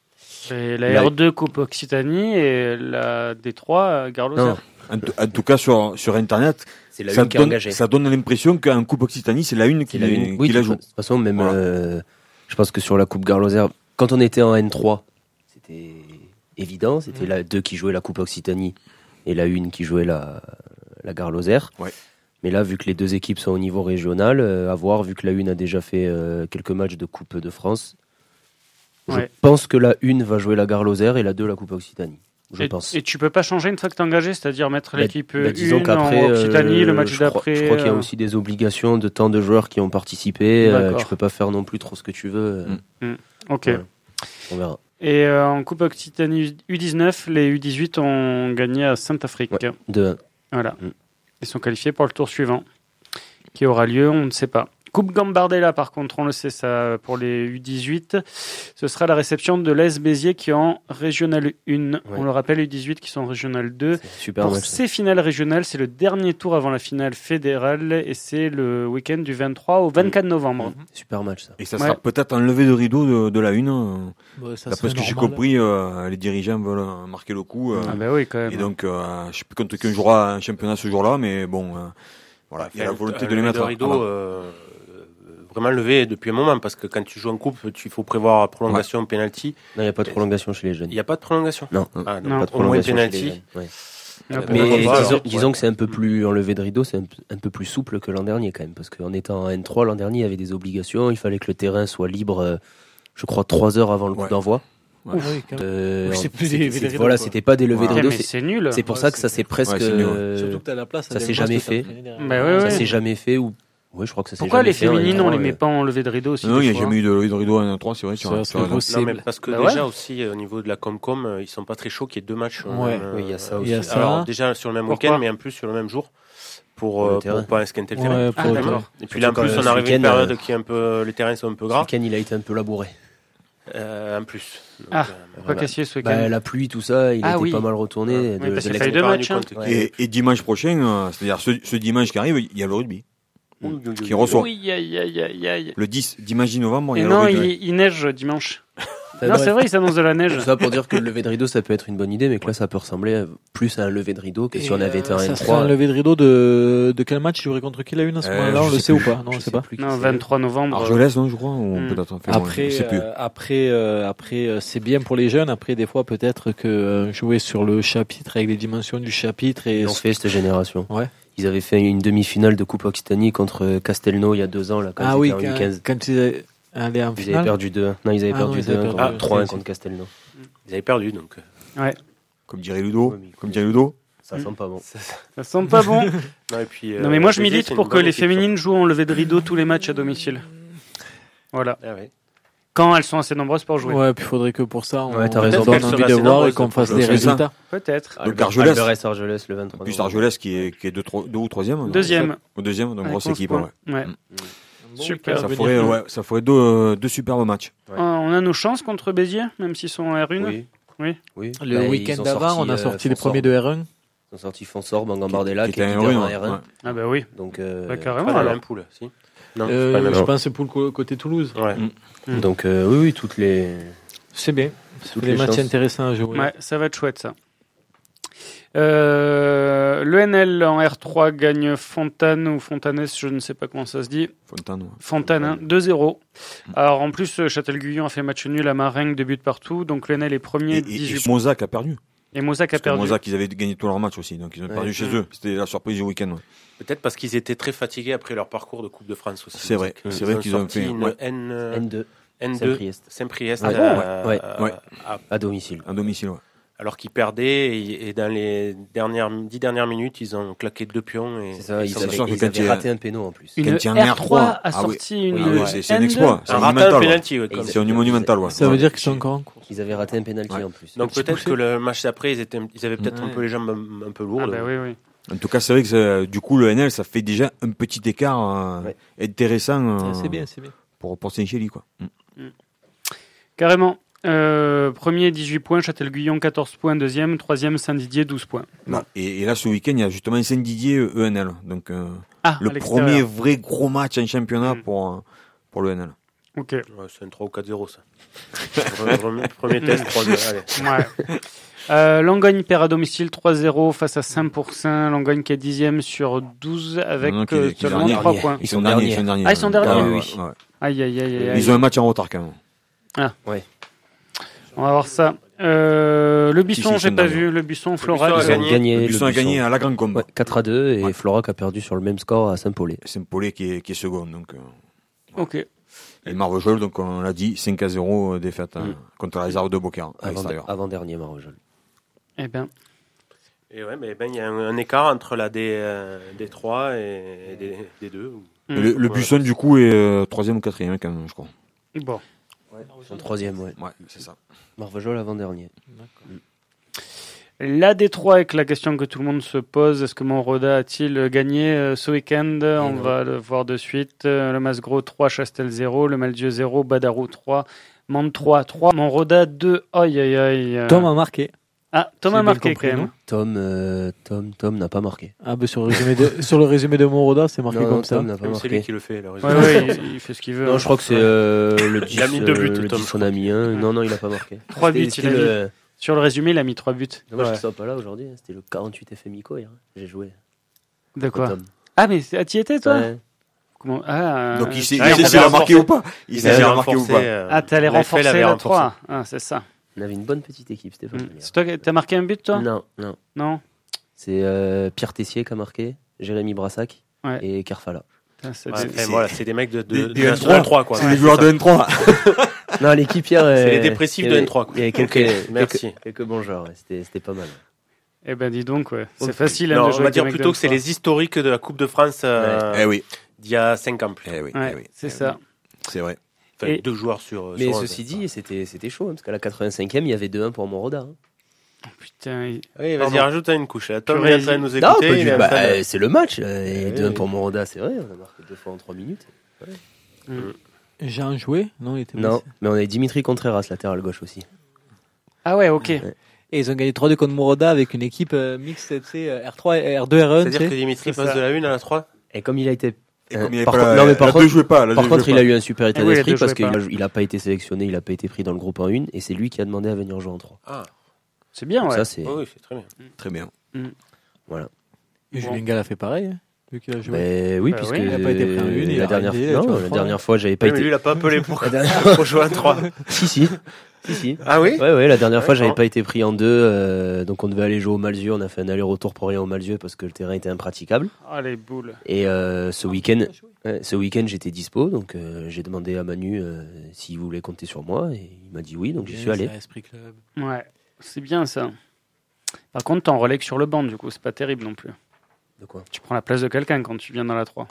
E: Et la, la R deux Coupe Occitanie et la D trois Garloser.
G: En, t- en tout cas, sur, sur Internet,
I: c'est la
G: ça,
I: une qui est
G: donne,
I: engagée.
G: ça donne l'impression qu'en Coupe Occitanie, c'est la une qui,
I: la, une. Oui,
G: qui la joue.
I: De toute façon, même, voilà. euh, je pense que sur la Coupe Garloser, quand on était en N trois, c'était évident. C'était mmh. la deux qui jouait la Coupe Occitanie et la une qui jouait la, la Garloser.
G: Ouais.
I: Mais là, vu que les deux équipes sont au niveau régional, euh, à voir, vu que la une a déjà fait euh, quelques matchs de Coupe de France, je ouais. pense que la une va jouer la Garloser et la deux la Coupe Occitanie. Je
E: et,
I: pense.
E: Et tu peux pas changer une fois que t'es engagé, c'est-à-dire mettre bah, l'équipe bah,
I: disons
E: une en Occitanie, euh, le match
I: je
E: d'après.
I: Crois, je crois qu'il y a aussi des obligations de temps de joueurs qui ont participé. Euh, tu peux pas faire non plus trop ce que tu veux.
E: Mm. Mm. Ok.
I: Ouais. On verra.
E: Et euh, en Coupe Occitanie U dix-neuf, les U dix-huit ont gagné à Saint-Afrique.
I: Ouais, deux un.
E: Voilà. Mm. Ils sont qualifiés pour le tour suivant, qui aura lieu, on ne sait pas. Coupe Gambardella, par contre, on le sait, ça pour les U dix-huit. Ce sera la réception de l'A S Béziers qui est en Régional un. Ouais. On le rappelle, les U dix-huit qui sont en Régional deux.
I: Super
E: pour
I: match,
E: ces finales régionales, c'est le dernier tour avant la finale fédérale et c'est le week-end du vingt-trois au vingt-quatre novembre.
I: Mmh. Super match, ça.
G: Et ça sera ouais. peut-être un lever de rideau de, de la une. Ouais, D'après ce que j'ai compris, euh, les dirigeants veulent marquer le coup. Euh,
E: ah bah oui, quand même.
G: Et donc, euh, je sais plus quand qu'on jouera un championnat ce jour-là, mais bon, euh, voilà, il y a la volonté de les mettre.
F: Le rideau, vraiment levé depuis un moment, parce que quand tu joues en coupe, il faut prévoir prolongation, ouais. penalty.
I: Non, il n'y a pas de prolongation chez les jeunes.
F: Il n'y a pas de prolongation.
I: Non,
F: ah,
I: non. Pas de prolongation chez les jeunes. Ouais. Ah, mais disons, alors, disons ouais. que c'est un peu plus enlevé de rideau, c'est un, un peu plus souple que l'an dernier quand même, parce qu'en étant en N trois l'an dernier, il y avait des obligations, il fallait que le terrain soit libre, euh, je crois trois heures avant le coup ouais. d'envoi.
H: Ouais. Oui,
I: euh,
H: oui, c'est plus des
I: c'est, voilà, quoi. C'était pas des levées ouais. de rideau.
E: Mais c'est, c'est nul.
I: C'est pour
H: ouais,
I: ça que ça s'est presque.
G: Ouais,
I: euh,
H: Surtout que t'as la place.
I: Ça s'est jamais fait.
E: Bah ouais,
I: ça
E: ouais.
I: s'est jamais fait ou. Oui, je crois que ça s'est
E: Pourquoi
I: jamais
E: les
I: fait,
E: féminines, on les met
I: ouais.
E: pas en levée de rideau aussi?
G: Non, il n'y a jamais eu de levée de rideau en N trois, c'est vrai.
H: Ça, c'est
F: non, mais parce que bah déjà ouais. aussi, au niveau de la Comcom, ils sont pas très chauds qu'il y ait deux matchs.
I: Ouais, euh, oui, il y a ça aussi.
F: Il y a ça. Alors, déjà sur le même Pourquoi? week-end, mais en plus sur le même jour. Pour, euh, pour pas esquinter le terrain.
E: Ouais, ah, d'accord.
F: Et puis là, en plus, on arrive à une période qui est un peu, les terrains sont un peu gras.
I: Ce week-end, il a été un peu labouré.
F: Euh, en plus.
E: Donc, ah, euh, pourquoi
I: voilà.
E: Cassier ce week-end?
I: Bah, la pluie, tout ça, il
E: ah,
I: était
E: oui.
I: pas mal retourné.
E: Ouais.
I: De,
E: oui, parce
I: de
E: qu'il fallait deux matchs. Hein.
G: Ouais. Et, et dimanche prochain, euh, c'est-à-dire ce, ce dimanche qui arrive, il y a le rugby.
E: Oui, oui,
G: qui reçoit.
E: Oui, aïe, aïe, aïe, aïe.
G: Le dix, dimanche dix novembre, il y a
E: non,
G: le rugby.
E: Il, il neige dimanche.
I: Enfin,
E: non,
I: bref.
E: c'est vrai, il s'annonce de la neige.
I: Tout ça pour dire que le lever de rideau, ça peut être une bonne idée, mais que là, ça peut ressembler plus à un lever de rideau que si
H: Et,
I: on avait été
H: euh,
I: un
H: ça
I: N
H: serait
I: trois.
H: un lever de rideau de, de quel match il jouerait contre qui la une à ce
G: Euh,
H: moment-là?
G: je
H: On le
G: sais
H: sait
G: plus.
H: ou pas? Non, on
I: Je
H: ne
I: sais
H: sait pas.
I: plus qui
E: Non,
I: c'est.
E: vingt-trois novembre.
G: Argelès, non, je crois, ou
E: Hmm.
G: peut-être. Enfin,
H: Après,
G: je sais plus.
H: euh, après, euh, après, euh, c'est bien pour les jeunes. Après, des fois, peut-être que euh, jouer sur le chapitre avec les dimensions du chapitre et
I: Ils ont fait cette génération.
H: Ouais.
I: Ils avaient fait une demi-finale de Coupe Occitanie contre Castelnau il y a deux ans, là, quand
H: ah
I: ils
H: oui,
I: étaient en
H: quand,
I: U quinze.
H: quand ils avaient allé en
I: Ils avaient
H: finale.
I: perdu deux un. Non, ils avaient
H: Ah
I: perdu
H: non, ils
I: deux
H: avaient
I: un,
H: perdu.
I: trois un
H: Ok,
I: contre Castelnau.
F: Ils avaient perdu, donc.
E: Ouais,
G: Comme dirait Ludo.
I: Ouais, mais-
G: Comme dirait Ludo.
I: Ça sent pas bon.
E: ça sent pas bon.
F: Non, et puis,
E: Non, mais moi, je
F: Béziers,
E: milite
F: c'est une
E: pour que
F: bonne
E: les
F: équipe,
E: féminines jouent en lever de rideau tous les matchs à domicile. Voilà.
F: ça. Ah ouais.
E: Quand elles sont assez nombreuses pour jouer.
H: Ouais, puis il faudrait que pour ça, on,
I: Ouais, t'as
H: on
I: raison.
H: donne
F: Peut-être
H: envie
F: qu'elles
H: de
F: seraient
H: voir et
F: assez
H: qu'on fasse
G: nombreuses
H: des
G: pour faire ça.
H: résultats.
E: Peut-être.
G: Donc Argelès.
I: Alberès Argelès le vingt-trois.
G: Plus
I: novembre.
G: Argelès qui est, qui est deux, trois- deux ou troisième.
E: Deuxième.
G: Au deuxième, donc
E: Avec
G: grosse
E: onze
G: équipe.
E: points.
G: Ouais.
E: Ouais.
H: Bon
E: Super.
H: week-end
G: Ça
H: à
G: ferait,
H: venir.
G: ouais, ça ferait deux, deux superbes matchs.
I: Ouais.
E: Euh, On a nos chances contre Béziers, même s'ils sont en R un.
I: Oui.
E: Oui.
I: Oui.
H: Le
I: Bah,
H: week-end
I: ils ont
H: d'avant,
I: sorti,
H: on a
I: euh,
H: sorti les
I: Fonsorbe.
H: premiers de R un.
I: Ils ont sorti Fonsorbe, Bangambardella,
G: Qui
I: qui est
G: était un
I: leader
G: rue,
I: en
G: ouais.
I: R un.
G: Ouais.
E: Ah bah oui.
I: Donc, euh,
E: Bah,
F: Pas
E: carrément
F: dans la
E: alors.
F: même poule, si. Non,
H: Euh,
F: c'est pas la même
H: je
F: chose.
H: pense que c'est pour le co- côté Toulouse.
F: Ouais.
E: Mm.
I: donc euh, oui, oui, toutes les.
H: C'est bien. C'est
I: Toutes
H: des
I: les
H: matchs
I: chances.
H: intéressants à jouer.
E: Ouais, ça va être chouette ça. Euh, le N L en R trois gagne Fontane ou Fontanès, je ne sais pas comment ça se dit.
G: Fontane, ouais.
E: Fontane, hein, deux zéro. Alors en plus, euh, Châtel-Guyon a fait match nul à Marennes, deux buts partout. Donc le N L est premier,
G: Et, et,
E: dix-huit
G: et
E: points.
G: Mozac a perdu.
E: Et Mozac a
G: Parce que
E: perdu.
G: Mozac, ils avaient gagné tous leurs matchs aussi, donc ils ont
I: Ouais.
G: perdu chez
E: Mm.
G: eux. C'était la surprise du week-end. Ouais.
F: Peut-être parce qu'ils étaient très fatigués après leur parcours de Coupe de France aussi.
G: C'est vrai,
F: Ils
G: c'est vrai
F: ont
G: qu'ils ont
F: sorti
G: fait-
F: une
G: ouais.
F: N, euh,
I: N deux,
F: N deux
I: Saint-Priest.
F: Saint-Priest
I: Ah bon,
F: euh,
I: ouais.
F: euh,
G: Ouais.
F: à-
I: à domicile.
G: À domicile, ouais.
F: alors qu'ils perdaient et, et dans les dernières dix dernières minutes, ils ont claqué deux pions et
I: C'est ça,
F: ils
I: ils
F: sont
I: avaient,
G: sûr que
I: ils
G: quand
I: avaient
G: il y a-
I: raté un péno en plus.
E: Une
G: Quand il y a un
E: R trois
G: R trois,
E: a
G: ah oui.
E: sorti une
G: Ah oui, c'est- c'est un
E: N deux.
G: exploit. C'est
F: un
G: un
F: raté
G: monumental,
F: un
G: ouais.
F: penalty. Ouais,
I: Et
F: comme-
I: ils
G: C'est un monumental, ouais.
H: Ça veut
G: Ouais.
H: dire qu'ils sont encore en course.
I: Ils avaient raté un penalty
G: Ouais.
I: en plus.
F: Donc
H: petit
F: peut-être
H: poussé.
F: que le match d'après, ils, étaient, ils avaient peut-être
H: Ouais.
F: un peu les jambes un, un peu lourdes.
E: Ah bah oui, oui.
G: En tout cas, c'est vrai que c'est- du coup, le N L, ça fait déjà un petit écart euh,
I: Ouais.
G: intéressant euh,
H: Ah, c'est bien, c'est bien.
G: pour, pour Saint-Chély, quoi. Mm.
E: Carrément. Euh, premier, dix-huit points. Châtel-Guyon, quatorze points. Deuxième. Troisième, Saint-Didier, douze points.
G: Bon. Et, et là, ce week-end, il y a justement Saint-Didier E N L. Donc, euh,
E: Ah,
G: le
E: à l'extérieur.
G: premier vrai gros match en championnat
E: Mm.
G: pour, euh, pour le N L.
E: Ok.
F: Ouais, c'est un trois ou quatre zéro ça. Premier- Premier test, trois zéro. Allez.
E: Ouais. Euh, Langogne perd à domicile trois zéro face à cinq pour cent. Langogne qui est dixième sur douze avec
G: Non, non, qui est-
E: euh,
G: qui est
E: seulement
G: dernier.
E: trois points.
G: Ils sont derniers. Ils sont derniers.
E: Ah, ils sont derniers,
G: Ouais,
I: oui,
G: ouais,
I: oui.
G: ouais.
E: Aïe, aïe, aïe, aïe, aïe.
G: Ils ont un match en retard quand même.
E: On va voir ça. Euh, le Buisson,
G: Si, si,
E: j'ai
G: ils sont
E: pas
G: derniers.
E: vu. Le Buisson,
F: Buisson
E: Floral.
F: a
I: Ils ont
F: gagné.
I: gagné
G: Ils
I: le
G: sont à
I: Buisson.
G: gagner à la Grande Combe.
I: Ouais, quatre à deux et
G: Ouais.
I: Florac a perdu sur le même score à Saint-Paulé.
G: Saint-Paulé qui est, qui est second. Donc, euh,
E: Ok.
G: et Marvejols, donc on l'a dit, cinq à zéro euh, défaite hein,
I: Mm.
G: contre la réserve de Beaucaire à
I: Avant,
G: l'extérieur.
I: avant dernier Marvejols.
E: Eh bien,
F: Et ouais, mais ben il y a un, un écart entre la D, euh, D trois et, et D, D deux. ou-
E: mm.
G: Et Le, le
F: Ouais.
G: Buisson, du coup, est euh, troisième ou quatrième quand même, je crois.
E: bon.
I: Ils sont troisième, ouais.
G: Ouais, c'est ça.
I: Marvejols avant-dernier.
E: La D trois avec la question que tout le monde se pose, est-ce que Monroda a-t-il gagné euh, ce week-end? On
I: non.
E: va le voir de suite. Euh, Le Masgro trois, Chastel zéro, le Maldieu zéro, Badarou trois, Mande trois, trois, Monroda deux. Aïe aïe aïe. euh.
H: Tom a marqué.
E: Ah, Tom
H: J'ai
E: a
H: bien
E: marqué
H: compris,
E: quand même.
H: non
I: Tom, euh, Tom, Tom n'a pas marqué.
H: Ah, bah, sur le résumé de, sur le résumé de Monroda, c'est marqué
I: Non,
H: comme
I: non,
H: ça.
I: Tom n'a pas
F: Même c'est lui
I: marqué.
F: qui le fait. le
E: Ouais,
F: résultat.
E: ouais, il, il fait ce qu'il veut.
I: Non,
E: hein.
I: je crois que c'est euh, le dix.
F: Il a mis deux buts,
I: euh, le
F: Tom,
I: dix,
F: je
I: on a mis un.
E: Ouais.
I: Non, non, il a pas marqué.
E: Trois
I: C'était-
E: buts,
I: c'était
E: il a mis.
I: le...
E: Sur le résumé, il a mis trois buts.
I: Dommage
E: Ouais.
I: qu'il soit pas là aujourd'hui. hein. C'était le quarante-huit F M I C O hier. J'ai joué.
E: De quoi?
I: Tom.
E: Ah, mais c'est- ah, t'y étais toi?
I: Ouais.
E: Comment... Ah,
G: Donc il
E: euh,
G: sait
F: Ah,
G: il sait
F: il
G: s'il a
F: avait
G: marqué ou pas. Il sait
F: avait
G: s'il a marqué ou
F: renforcé,
G: pas.
F: euh,
E: Ah, t'allais
F: l'A F L
E: renforcer
F: avait
E: la
F: renforcé.
E: trois. Ah, c'est ça.
I: On avait une bonne petite équipe, c'était pas
E: Mm.
I: mal. hier.
E: C'est toi qui- T'as marqué un but, toi?
I: Non, non.
E: Non.
I: C'est euh, Pierre Tessier qui a marqué, Jérémy Brassac
E: Ouais.
I: et Kerfala.
E: Putain, c'est-
F: Ouais,
E: c'est-
F: enfin, voilà, c'est des mecs de, de,
G: Des-
F: de
G: des
F: la
G: N trois.
F: N trois, quoi.
G: C'est les joueurs de N trois.
I: Non, l'équipe hier.
F: C'est
I: euh,
F: les dépressifs
I: il y
F: de
I: avait-
F: N trois, quoi.
I: Il y avait quelques,
F: Ok,
I: quelques,
F: merci.
I: quelques bons joueurs. ouais. C'était, c'était pas mal.
E: Eh ben, dis donc, ouais. C'est
I: Ok.
E: facile hein,
F: Non,
E: de
F: on
E: jouer
F: va
E: avec
F: dire
E: des mecs
F: plutôt
E: de
F: que c'est
E: N trois.
F: les historiques de la Coupe de France euh,
G: Eh oui,
F: d'il y a cinq ans.
G: eh oui,
E: Ouais,
G: eh oui.
E: c'est
G: Eh
E: ça.
G: C'est vrai.
F: Enfin,
E: Et-
F: deux joueurs sur.
I: Mais
F: sur
I: ceci
F: onze.
I: dit, c'était, c'était chaud, hein, parce qu'à la quatre-vingt-cinquième, il y avait deux un pour Monroda. Hein.
E: Putain, il-
F: Oui, vas-y,
E: Pardon.
F: rajoute une couche. là. Tom
E: Tu
F: est en train de nous
I: Non,
F: écouter.
I: pas
F: il
I: du
F: est en
I: bah,
F: train de-
I: euh, c'est le match. euh, et
F: Eh
I: deux un
F: oui.
I: pour Monroda, c'est vrai. On a marqué deux fois en trois minutes.
H: Jean joué? Non, il était
I: Non,
H: blessé.
I: mais on avait Dimitri Contreras, latéral gauche aussi.
E: Ah ouais, ok.
I: Ouais.
H: Et ils ont gagné trois deux contre Monroda avec une équipe euh, mixte, tu sais, euh, R trois, et R deux, R un, tu
F: C'est-à-dire que
H: sais.
F: Dimitri
E: C'est
F: passe
E: ça.
F: de la une à la trois.
I: Et comme il a été
G: Et comme il
I: Euh,
G: avait
I: par
G: pas
I: contre-
G: la-
I: non, mais par
G: la
I: contre-
G: deux jouait pas, la
I: Par
G: deux
I: contre,
G: jouait
I: il
G: pas.
I: a eu un super état
E: Ah oui, la
I: d'esprit
E: deux
I: parce
E: jouait
I: qu'il
E: pas.
I: a, il a pas été sélectionné, il a pas été pris dans le groupe en une, et c'est lui qui a demandé à venir jouer en trois.
F: Ah,
E: C'est bien,
I: Donc
E: ouais.
I: ça, c'est
F: oui, oui, c'est très bien.
G: Très bien.
I: voilà.
H: Et Julien Gall a fait pareil, hein, vu qu'il a joué.
I: Ben oui,
E: Bah
I: puisque
E: oui, il
H: a pas été pris en une, il
I: la
H: a
I: dernière,
H: arrivé,
I: non,
H: tu vois,
I: la
H: trois.
I: dernière fois, j'avais pas
F: Oui, mais
I: été.
F: lui, il a pas appelé pour,
I: La dernière-
F: pour jouer à trois.
I: Si, si. Si, si.
F: Ah oui
I: Ouais, ouais, la dernière
F: Ouais,
I: fois, j'avais
F: non.
I: pas été pris en deux, euh, donc on devait aller jouer au Malzieu. On a fait un aller-retour pour rien au Malzieu parce que le terrain était impraticable.
E: Ah, les boules.
I: Et euh, ce week-end, ouais, ce week-end, j'étais dispo, donc euh, j'ai demandé à Manu euh, s'il voulait compter sur moi, et il m'a dit oui, donc j'y suis allé.
H: C'est Esprit Club.
E: Ouais, c'est bien ça. Par contre, t'en relègues sur le banc, du coup, c'est pas terrible non plus.
I: De quoi?
E: Tu prends la place de quelqu'un quand tu viens dans la trois.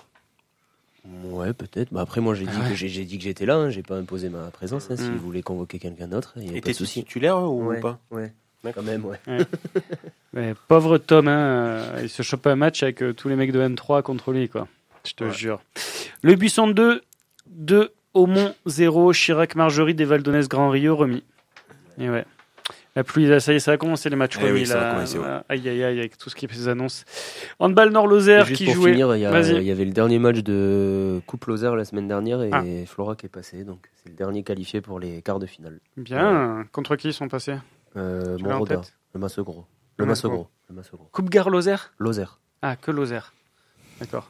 I: Ouais, peut-être. Bah après, moi, j'ai dit
E: Ah ouais.
I: que j'ai, j'ai dit que j'étais là. Hein, j'ai pas imposé ma présence. Hein, S'il
E: Mm.
I: voulait convoquer quelqu'un d'autre, il y avait
F: Et
I: pas de
F: t'es
I: souci.
F: titulaire ou
I: Ouais,
F: pas
I: ouais.
F: D'accord.
I: Quand même, ouais.
E: Mais pauvre Tom, hein, euh, il se chope un match avec euh, tous les mecs de N trois contre lui, quoi. Je te
F: Ouais.
E: jure. Le Buisson deux, deux Aumont zéro, Chirac Marjorie des Valdonès Grand Rio remis. Et ouais. La pluie, là, ça y est, ça a commencé les matchs
G: Eh
E: remis.
G: oui, ça va
E: là.
G: commencer, ouais.
E: Voilà. Aïe, aïe, aïe, avec tout ce qui se annonce. Handball Nord-Lozère
I: Et juste
E: qui
I: pour
E: jouait.
I: finir, il y, a-
E: Vas-y.
I: il y avait le dernier match de Coupe Lozère la semaine dernière et
E: Ah.
I: Flora qui est passé. Donc c'est le dernier qualifié pour les quarts de finale.
E: Bien. Contre qui ils sont passés
I: Euh,
E: Tu l'as en
I: Monroda,
E: tête
I: le Massegros.
E: Le
I: Le
E: Massegros.
I: Massegros. Le Massegros.
E: Coupe-Gare Lozère
I: Lozère.
E: Ah, que Lozère. D'accord.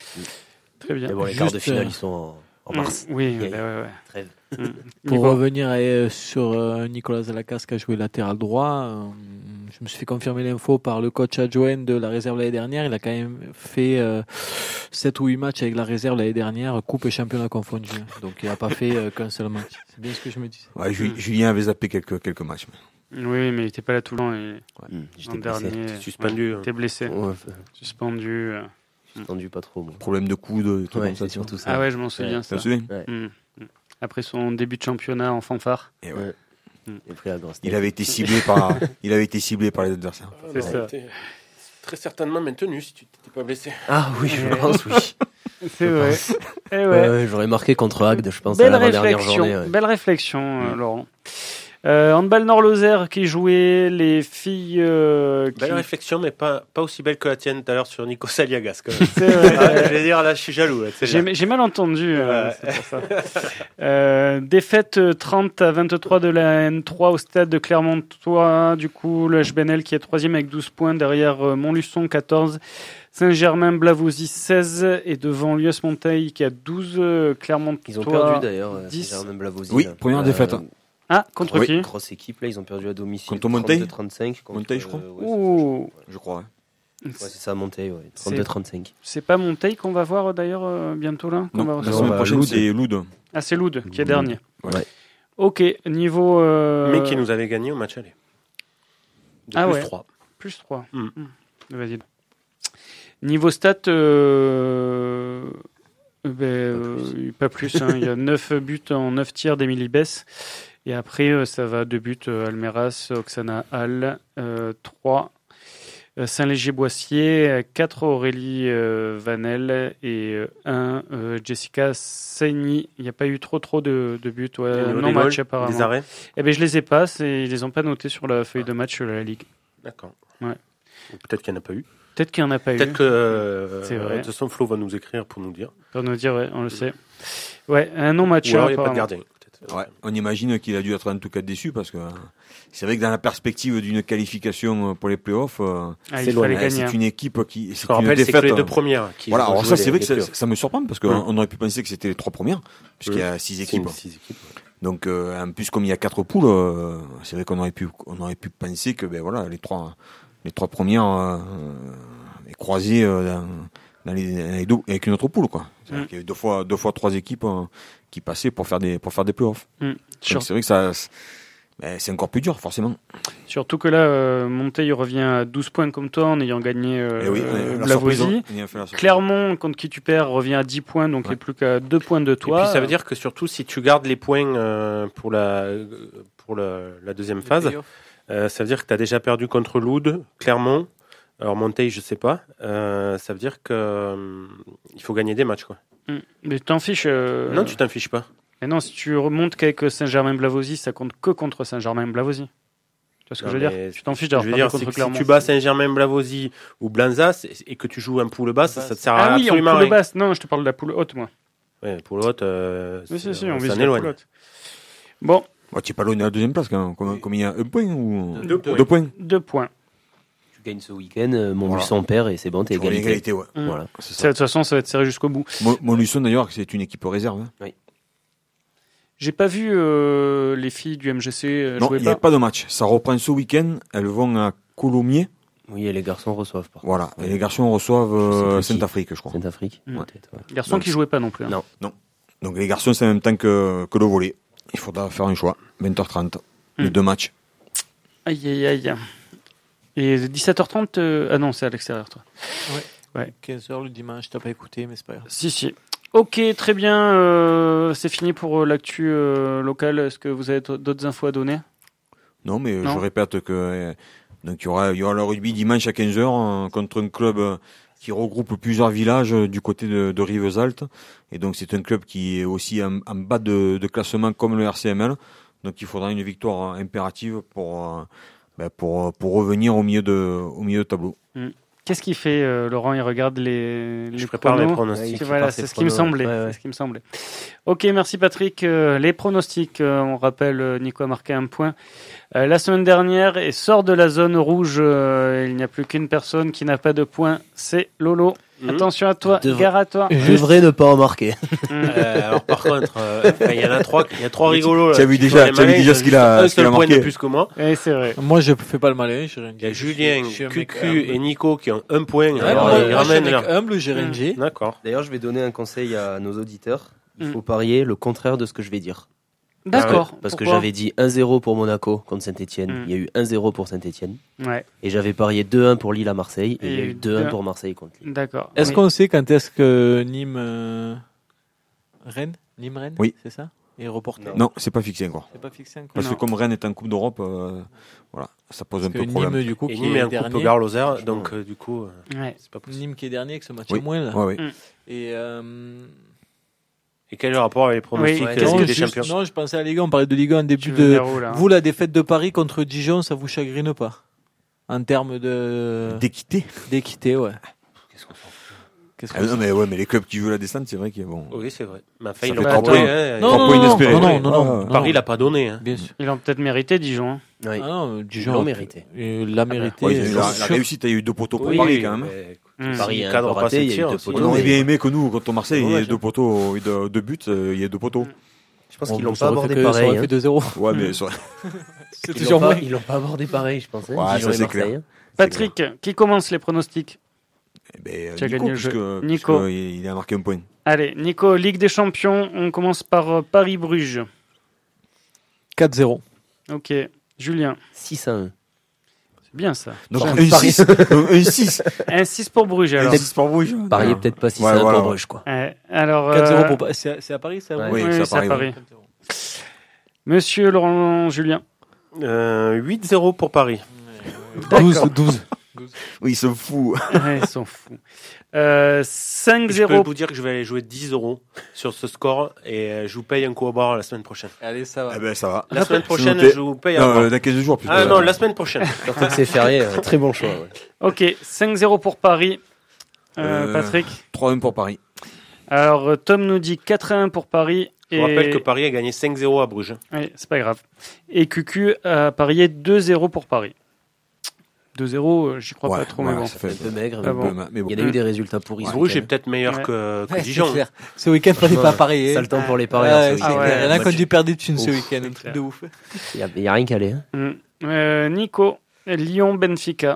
E: Très bien.
I: Mais bon, les
H: Juste,
I: quarts de finale,
H: euh,
I: ils sont en, en
E: Mm,
I: mars.
E: Oui,
I: Yeah.
E: bah ouais, ouais.
I: Trêve.
E: Mm.
H: Pour
E: Niveau-
H: revenir euh, sur euh, Nicolas Zalakas qui a joué latéral droit, euh, je me suis fait confirmer l'info par le coach adjoint de la réserve l'année dernière. Il a quand même fait euh, sept ou huit matchs avec la réserve l'année dernière, coupe et championnat confondus. Donc il n'a pas fait euh, qu'un seul match. C'est bien ce que je me dis.
G: Ouais, Ju-
E: Mm.
G: Julien avait zappé quelques, quelques matchs. mais-
E: Oui, mais il était pas là tout le temps. Et...
I: Mm,
E: L'an
I: J'étais blessé.
E: dernier.
F: T'es suspendu,
E: Ouais,
F: hein.
E: T'es blessé.
I: Ouais, enfin,
E: Suspendu. euh.
I: suspendu pas trop. Moi.
G: Problème de coude, des trucs
I: Ouais,
G: comme ça.
I: c'est surtout ça.
E: Ah ouais, je m'en souviens,
I: Ouais.
E: ça.
G: Ça se souvient
I: Ouais.
E: Mm. Mm. Après son début de championnat en fanfare.
G: Et ouais.
I: Ouais.
E: Mm.
I: Et pris la grosse
G: Il
I: tête.
G: avait été ciblé par, il avait été ciblé par les adversaires.
E: C'est ça.
F: T'es très certainement maintenu si tu t'étais pas blessé.
I: Ah oui, je
E: Ouais.
I: pense, oui.
E: C'est vrai. Eh ouais.
I: Ouais, ouais, j'aurais marqué contre Agde, je pense, à
E: Belle
I: l'avant-dernière
E: réflexion,
I: journée. ouais.
E: belle réflexion, euh, Laurent. Euh, handball Nord-Lozère qui jouait les filles. euh, qui...
F: Belle réflexion, mais pas, pas aussi belle que la tienne tout à l'heure sur Nico Saliagas. Quand même.
E: C'est vrai.
F: Ah, je vais dire, là, je suis jaloux. Là, tu sais, là.
E: J'ai j'ai mal entendu, euh,
F: Ouais.
E: c'est pour ça. Euh, défaite euh, trente à vingt-trois de la N trois au stade de Clermontois. Du coup, le H B N L qui est troisième avec douze points, derrière euh, Montluçon quatorze, Saint-Germain-Blavozy seize et devant l'U S Monteil qui a douze, euh, Clermontois.
I: Ils ont perdu d'ailleurs, euh,
E: dix.
I: Saint-Germain-Blavozy.
G: Oui,
I: là.
G: première
I: Euh,
G: défaite.
E: Ah, contre
G: Oui.
E: qui
I: Grosse équipe, là, ils ont perdu à domicile.
G: Contre Monteil
I: trente-deux trente-cinq. contre,
G: Monteil, je crois.
I: euh, ouais,
E: Ouh.
G: Je crois. ouais.
I: Ouais, c'est ça, Monteil, ouais.
E: C'est-
I: trente-deux trente-cinq.
E: C'est pas Monteil qu'on va voir euh, d'ailleurs euh, bientôt là qu'on
G: Non,
E: va
G: la
E: recevoir
G: semaine
I: bah,
G: prochaine,
I: Loud.
G: c'est Loud.
E: Ah, c'est Loud qui est
I: Loud.
E: dernier.
I: Ouais.
E: Ok, niveau. euh,
F: Mais qui nous avait gagné au match aller. De
E: Ah
F: plus
E: ouais.
F: trois.
E: Plus trois.
F: Mm.
E: Vas-y. Niveau stats, euh... ben, euh, pas plus. Hein. Il y a neuf buts en neuf tirs d'Emilie Bess. Et après, euh, ça va deux buts euh, Almeras, Oksana Hall, euh, trois euh, Saint-Léger-Boissier, quatre Aurélie euh, Vanel et euh, un euh, Jessica Saigny. Il n'y a pas eu trop trop de, de buts. Ouais,
F: Et au niveau
E: non
F: des
E: match
F: goals,
E: apparemment.
F: Des arrêts.
E: Eh ben, je les ai pas. c'est- Ils les ont pas notés sur la feuille de match de la Ligue.
F: D'accord.
E: Ouais.
F: Ou peut-être qu'il n'y en a pas eu.
E: Peut-être qu'il n'y en a pas eu.
F: Peut-être que euh,
E: C'est vrai.
F: de toute façon, Flo va nous écrire pour nous dire.
E: Pour nous dire, ouais, on le sait. Ouais, un non-match.
F: Ou alors il n'y a pas de
E: apparemment.
F: gardien. peut-être.
G: Ouais, on imagine qu'il a dû être en tout cas déçu parce que euh, c'est vrai que dans la perspective d'une qualification euh, pour les playoffs, euh,
E: Ah,
F: C'est
E: il
F: loin,
E: fallait
G: euh,
E: gagner.
G: c'est une équipe qui,
F: Ce
G: c'est
F: qu'on
G: une
F: rappelle, c'est que
G: défaite.
F: les deux
G: euh,
F: premières qui
G: Voilà,
F: vont
G: alors
F: jouer
G: ça
F: les-
G: c'est vrai
F: les
G: que ça,
F: playoffs.
G: ça me surprend parce qu'on
F: Ouais.
G: on aurait pu penser que c'était les trois premières puisqu'il y a six
F: C'est
G: équipes.
F: une- six équipes. ouais.
G: Donc euh, en plus comme il y a quatre poules, euh, c'est vrai qu'on aurait pu on aurait pu penser que ben voilà les trois les trois premières euh, est croisées euh, dans, dans les, dans les deux, avec une autre poule quoi. C'est-à-dire
E: Mm.
G: qu'il y a eu deux fois deux fois trois équipes euh, qui passaient pour faire des pour faire des playoffs.
E: Mm. Sur-
G: Donc c'est vrai que ça c'est- ben, c'est encore plus dur forcément.
E: Surtout que là, euh, Monteil revient à douze points comme toi en ayant gagné euh,
G: Et oui,
E: euh,
G: la surprise,
E: Blavozy.
G: hein. Il a fait la surprise.
E: Clermont, contre qui tu perds, revient à dix points, donc il
G: Ouais.
E: n'est plus qu'à deux points de toi.
F: Et puis ça veut dire que surtout si tu gardes les points euh, pour la pour la, la deuxième phase, euh, ça veut dire que tu as déjà perdu contre Loud, Clermont. Alors Monteil, je sais pas. Euh, ça veut dire que euh, il faut gagner des matchs quoi.
E: Mm. Mais t'en fiches. euh,
F: Non, tu t'en fiches pas.
E: Et non, si tu remontes qu'avec Saint-Germain-Blavozy, ça compte que contre Saint-Germain-Blavozy. Tu vois ce que
F: Non,
E: je veux dire?
F: mais
E: Tu t'en fiches d'avoir
F: Je veux
E: perdu
F: dire,
E: contre
F: c'est que si
E: Clermont.
F: tu bats Saint-Germain-Blavozy ou Blanzas et que tu joues un poule basse, ça te sert
E: Ah oui, en
F: absolument à
E: poule
F: rien.
E: basse. Non, je te parle de la poule haute, moi.
F: Ouais, poule haute, euh,
E: Oui, si, si, on
F: on
E: vise
F: s'en
E: la
F: éloigne.
E: poule haute. Bon,
G: Bah, tu es pas loin de la deuxième place quand même. Comme, comme il y a un point ou
F: Deux points.
G: Deux points.
E: deux points.
I: Tu gagnes ce week-end, euh, mon
G: Voilà.
I: Luçon perd et c'est bon, t'es
G: Tu vois,
I: égalité.
G: l'égalité, ouais.
E: Mm.
I: Voilà.
G: C'est
E: Ça,
G: ça.
E: de toute façon, ça va être serré jusqu'au bout.
G: Mon, mon Luçon d'ailleurs, c'est une équipe réserve. Hein.
E: J'ai pas vu euh, les filles du M G C euh,
G: Non,
E: jouer
G: il n'y a
E: pas.
G: pas de match. Ça reprend ce week-end. Elles vont à Colomiers.
I: Oui, et les garçons reçoivent par
G: Voilà. Et les garçons reçoivent
I: Je sais
G: euh,
I: plus qui.
G: Saint-Afrique, je crois.
I: Saint-Afrique,
E: Mm.
I: peut-être. Ouais.
E: Garçons
G: Donc,
E: qui jouaient pas non plus. hein.
I: Non.
G: Non. Donc les garçons, c'est en même temps que, que le volley. Il faudra faire un choix. vingt heures trente. Les
E: Mm.
G: deux matchs.
E: Aïe, aïe, aïe. Et dix-sept heures trente, euh, ah non, c'est à l'extérieur, toi.
H: quinze heures le dimanche, t'as pas écouté, mais c'est pas grave.
E: Si, si. Ok, très bien. euh, c'est fini pour euh, l'actu euh, locale. Est-ce que vous avez t- d'autres infos à donner?
G: Non, mais euh,
E: Non.
G: je répète que euh, donc il y aura, il y aura le rugby dimanche à quinze heures euh, contre un club euh, qui regroupe plusieurs villages euh, du côté de, de Rivesaltes. Et donc c'est un club qui est aussi en, en bas de, de classement comme le R C M L. Donc il faudra une victoire euh, impérative pour, euh, ben, pour, pour revenir au milieu de, au milieu de tableau.
E: Qu'est-ce qu'il fait, euh, Laurent? Il regarde les, les
F: Je prépare
E: pronos.
F: mes pronostics.
I: Ouais, il
E: C'est-
I: prépare
E: Voilà,
I: ses
E: c'est ce qui me
I: pronos.
E: semblait.
I: Ouais, ouais.
E: C'est ce qui me semblait. Ok, merci Patrick. Euh, les pronostics, euh, on rappelle, euh, Nico a marqué un point euh, la semaine dernière et sort de la zone rouge. euh, il n'y a plus qu'une personne qui n'a pas de point, c'est Lolo.
F: Mhm.
E: Attention à toi,
I: Devra-
E: gare à toi.
I: Je devrais ne pas en marquer.
E: Mhm.
F: Euh, alors par contre, euh, il y en a trois, il y a trois rigolos là.
G: Tu as vu
F: qui
G: déjà-
F: font les
G: tu as vu
F: malins,
G: déjà
F: ils
G: ce
F: ont
G: qu'il a-
F: juste un
G: ce qu'il a
F: seul point
G: marqué.
F: de plus que moi.
E: Eh, c'est vrai.
H: Moi, je fais pas le malin, j'ai rien dit.
F: Il y a
H: Je
F: Julien,
H: suis- je suis un mec
F: Cucu
H: humble.
F: et Nico qui ont un point.
H: Ouais,
F: Alors,
H: moi,
F: ils
H: moi, je suis un
F: ramènent
H: mec
F: là.
H: humble, j'ai rien
E: Mm.
H: dit.
F: D'accord.
I: D'ailleurs, je vais donner un conseil à nos auditeurs. Il
E: Mm.
I: faut parier le contraire de ce que je vais dire.
E: D'accord.
I: Parce que
E: Pourquoi
I: j'avais dit un zéro pour Monaco contre Saint-Etienne.
E: Mm.
I: Il y a eu un zéro pour Saint-Etienne.
E: Ouais,
I: Et j'avais parié deux un pour Lille à Marseille. Et,
E: Et
I: il y a
E: il y a
I: eu
E: eu
I: deux un
E: deux-
I: pour Marseille contre Lille.
E: d'accord.
H: Est-ce
E: Oui.
H: qu'on sait quand est-ce que Nîmes, euh, Rennes, Nîmes Rennes,
G: Oui.
H: c'est ça, est reporté?
I: Non.
G: Non, c'est pas fixé encore.
H: C'est pas fixé encore.
G: Parce
E: Non.
G: que comme Rennes est en Coupe d'Europe, euh, voilà, ça pose un
H: Parce
G: peu
H: que
G: problème.
H: Nîmes, du coup,
F: Et
H: qui
F: Nîmes est
H: est
F: en Coupe
H: dernier.
F: Gare-Lozère, donc euh, du coup, euh,
E: Ouais.
F: c'est pas possible.
H: Nîmes qui est dernier avec ce match
G: Oui.
H: moins là.
G: Ouais, ouais.
E: Mm.
H: Et euh,
F: Et quel est le rapport avec les pronostics
E: Oui,
F: de la
H: non,
F: Ligue des
H: juste-
F: Champions?
H: non, je pensais à la Ligue un, on parlait de Ligue un en
E: Tu
H: début
E: veux
H: de.
E: venir où, là
H: Vous, la défaite de Paris contre Dijon, ça vous chagrine pas? En termes de
G: D'équité.
H: d'équité, ouais.
I: Qu'est-ce qu'on s'en fout?
H: Qu'est-ce
G: Ah,
H: qu'on
G: non, mais ouais, mais les clubs qui jouent la descente, c'est vrai qu'ils vont.
F: Oui, c'est vrai. Mais enfin,
G: Ça
F: ils
G: fait
F: l'ont
G: trois
F: pas
G: points.
F: donné, hein.
H: Non,
G: Trois
H: non,
G: points
H: non,
G: inespérés.
H: non, non,
G: Ouais.
H: non, non,
G: Ah,
H: non.
F: Paris l'a pas donné. Hein.
H: Bien sûr.
E: Ils l'ont peut-être mérité, Dijon. hein.
I: Oui.
H: Ah non, Dijon
I: l'ont
H: a-
I: mérité.
H: euh, l'a mérité.
G: Ouais, il y a eu la,
H: c'est
G: la
H: sûr.
G: réussite, il y a eu deux poteaux pour
F: Oui,
G: Paris quand même.
F: mais
E: Mm.
I: Paris
F: si
I: a
F: le
I: un
F: cadre
I: peu
F: pas
I: raté, il y a eu
F: tir
I: deux
F: aussi.
I: poteaux.
G: On aurait
I: mais-
G: bien aimé que nous, contre Marseille, il y ait
E: Dommage.
G: deux poteaux, deux, deux buts, euh, il y a deux poteaux.
I: Je pense
H: Bon,
I: qu'ils l'ont
H: ça
I: pas
H: aurait fait
I: abordé
H: que- Ça
I: pareil.
H: aurait
I: hein.
H: fait deux zéro.
G: Ouais,
E: Mm.
G: mais ça-
H: C'est
I: Ils
H: toujours
I: l'ont pas,
H: moins.
I: ils l'ont pas abordé pareil, je pense. hein,
G: Ouais,
I: Dijon
G: ça,
I: et
G: c'est
I: Marseille,
G: clair.
I: hein.
E: Patrick, qui commence les pronostics?
G: eh ben,
E: Tu as
G: Nico,
E: gagné le
G: puisque,
E: jeu.
G: puisque
E: Nico.
G: il il a marqué un point.
E: Allez, Nico, Ligue des Champions, on commence par euh, Paris-Bruges.
H: quatre zéro.
E: Ok. Julien,
I: six à un.
E: c'est bien ça.
G: Donc
I: Genre,
G: un
I: Paris-
G: six. Donc, un six.
E: Un six pour Bruges alors.
G: Un six pour Bruges.
I: Pariez
G: Ah.
I: peut-être pas six
G: Ouais,
I: à un
G: voilà,
I: pour
G: ouais.
I: Bruges, quoi.
E: Ouais, alors,
H: quatre zéro
E: euh,
H: pour Pa- C'est à- c'est à Paris, ça?
I: Ouais.
G: Oui,
E: oui,
G: c'est à
E: c'est à
G: Paris,
E: Paris.
G: ouais.
H: quatre zéro.
E: Monsieur Laurent Julien.
F: Euh, huit zéro pour Paris.
H: douze, douze.
G: Oui, ils sont fous.
E: Ouais, ils sont fous. Euh, cinq
F: Je peux
E: zéro.
F: vous dire que je vais aller jouer dix euros sur ce score et euh, je vous paye un coup au bord la semaine prochaine.
H: Allez, ça va.
G: Eh ben, ça va.
F: La semaine prochaine,
G: noté.
F: je vous paye un
G: Non,
F: boire.
G: euh, dans quinze jours, plus.
F: Ah non, la semaine prochaine.
I: Surtout que c'est férié, euh, très bon choix. ouais.
E: Ok, cinq zéro pour Paris. Euh,
G: Euh,
E: Patrick.
G: trois un pour Paris.
E: Alors, euh, Tom nous dit quatre à un pour Paris.
F: Je
E: Et...
F: vous rappelle que Paris a gagné cinq zéro à Bruges.
E: Oui, c'est pas grave. Et Q Q a parié deux zéro pour Paris. deux zéro, euh, j'y crois
G: Ouais,
E: pas trop,
G: voilà,
E: mais bon.
G: ça fait
I: Un peu maigre.
E: Ah
I: mais
E: bon.
I: bon.
G: mais bon.
I: Il y en a eu des résultats pourris. ce
F: Bruges est
I: week-end.
F: peut-être meilleur
E: Ouais.
F: que, que
H: Ouais, c'est
F: Dijon.
H: clair. Ce week-end, fallait pas parier.
I: Sale temps pour les
H: Ouais,
I: parieurs. ce
H: c'est
I: week-end.
E: Ah ouais.
H: clair. Il y en a qui ont
G: Match.
H: dû perdre des thunes ce
E: Ouf,
H: week-end. Un
E: c'est
H: truc
E: clair.
H: de ouf.
I: Il y a- il y a rien calé. hein.
E: Mm. Euh, Nico, Lyon-Benfica.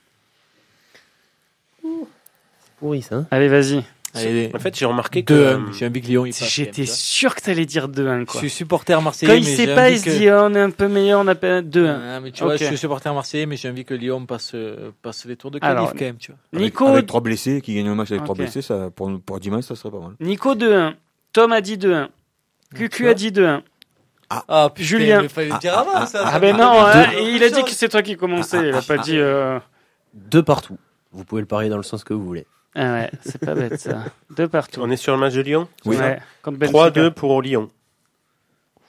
I: Pourri, ça. hein.
E: Allez, vas-y.
H: Allez,
F: En fait, j'ai remarqué que
H: deux
F: euh,
H: un. J'ai envie que Lyon y passe.
E: J'étais
H: quand même,
E: sûr que t'allais dire deux un,
H: tu vois.
E: quoi.
H: Je suis supporter
E: Quand
H: marseillais.
E: il
H: mais
E: sait
H: j'ai
E: pas,
H: envie
E: il se
H: que-
E: dit, oh, on est un peu meilleur, on a pas deux un.
H: Ah, mais tu vois,
E: Ok.
H: je suis supporter marseillais, mais j'ai envie que Lyon passe, euh, passe les tours de
E: Alors,
H: qualif quand même, tu vois.
G: Avec,
E: Nico,
G: avec trois blessés, qui gagnent le match avec trois
E: Ok.
G: blessés, ça, pour, pour dimanche, ça serait pas mal.
E: Nico deux un. Tom a dit deux un. Q Q a dit deux un.
H: Ah, putain,
E: Julien.
H: mais fallait le dire avant, ça.
E: Ah
H: ça
E: ben
H: fait
E: non,
H: deux-
E: hein,
H: deux-
E: il a dit que c'est toi qui commençais. Il a pas dit. euh,
I: Deux partout. Vous pouvez le parier dans le sens que vous voulez.
E: Ah ouais, c'est pas bête ça. Deux partout.
F: on est sur le match de Lyon.
G: Oui.
E: Ouais, contre Benfica.
F: trois deux pour Lyon.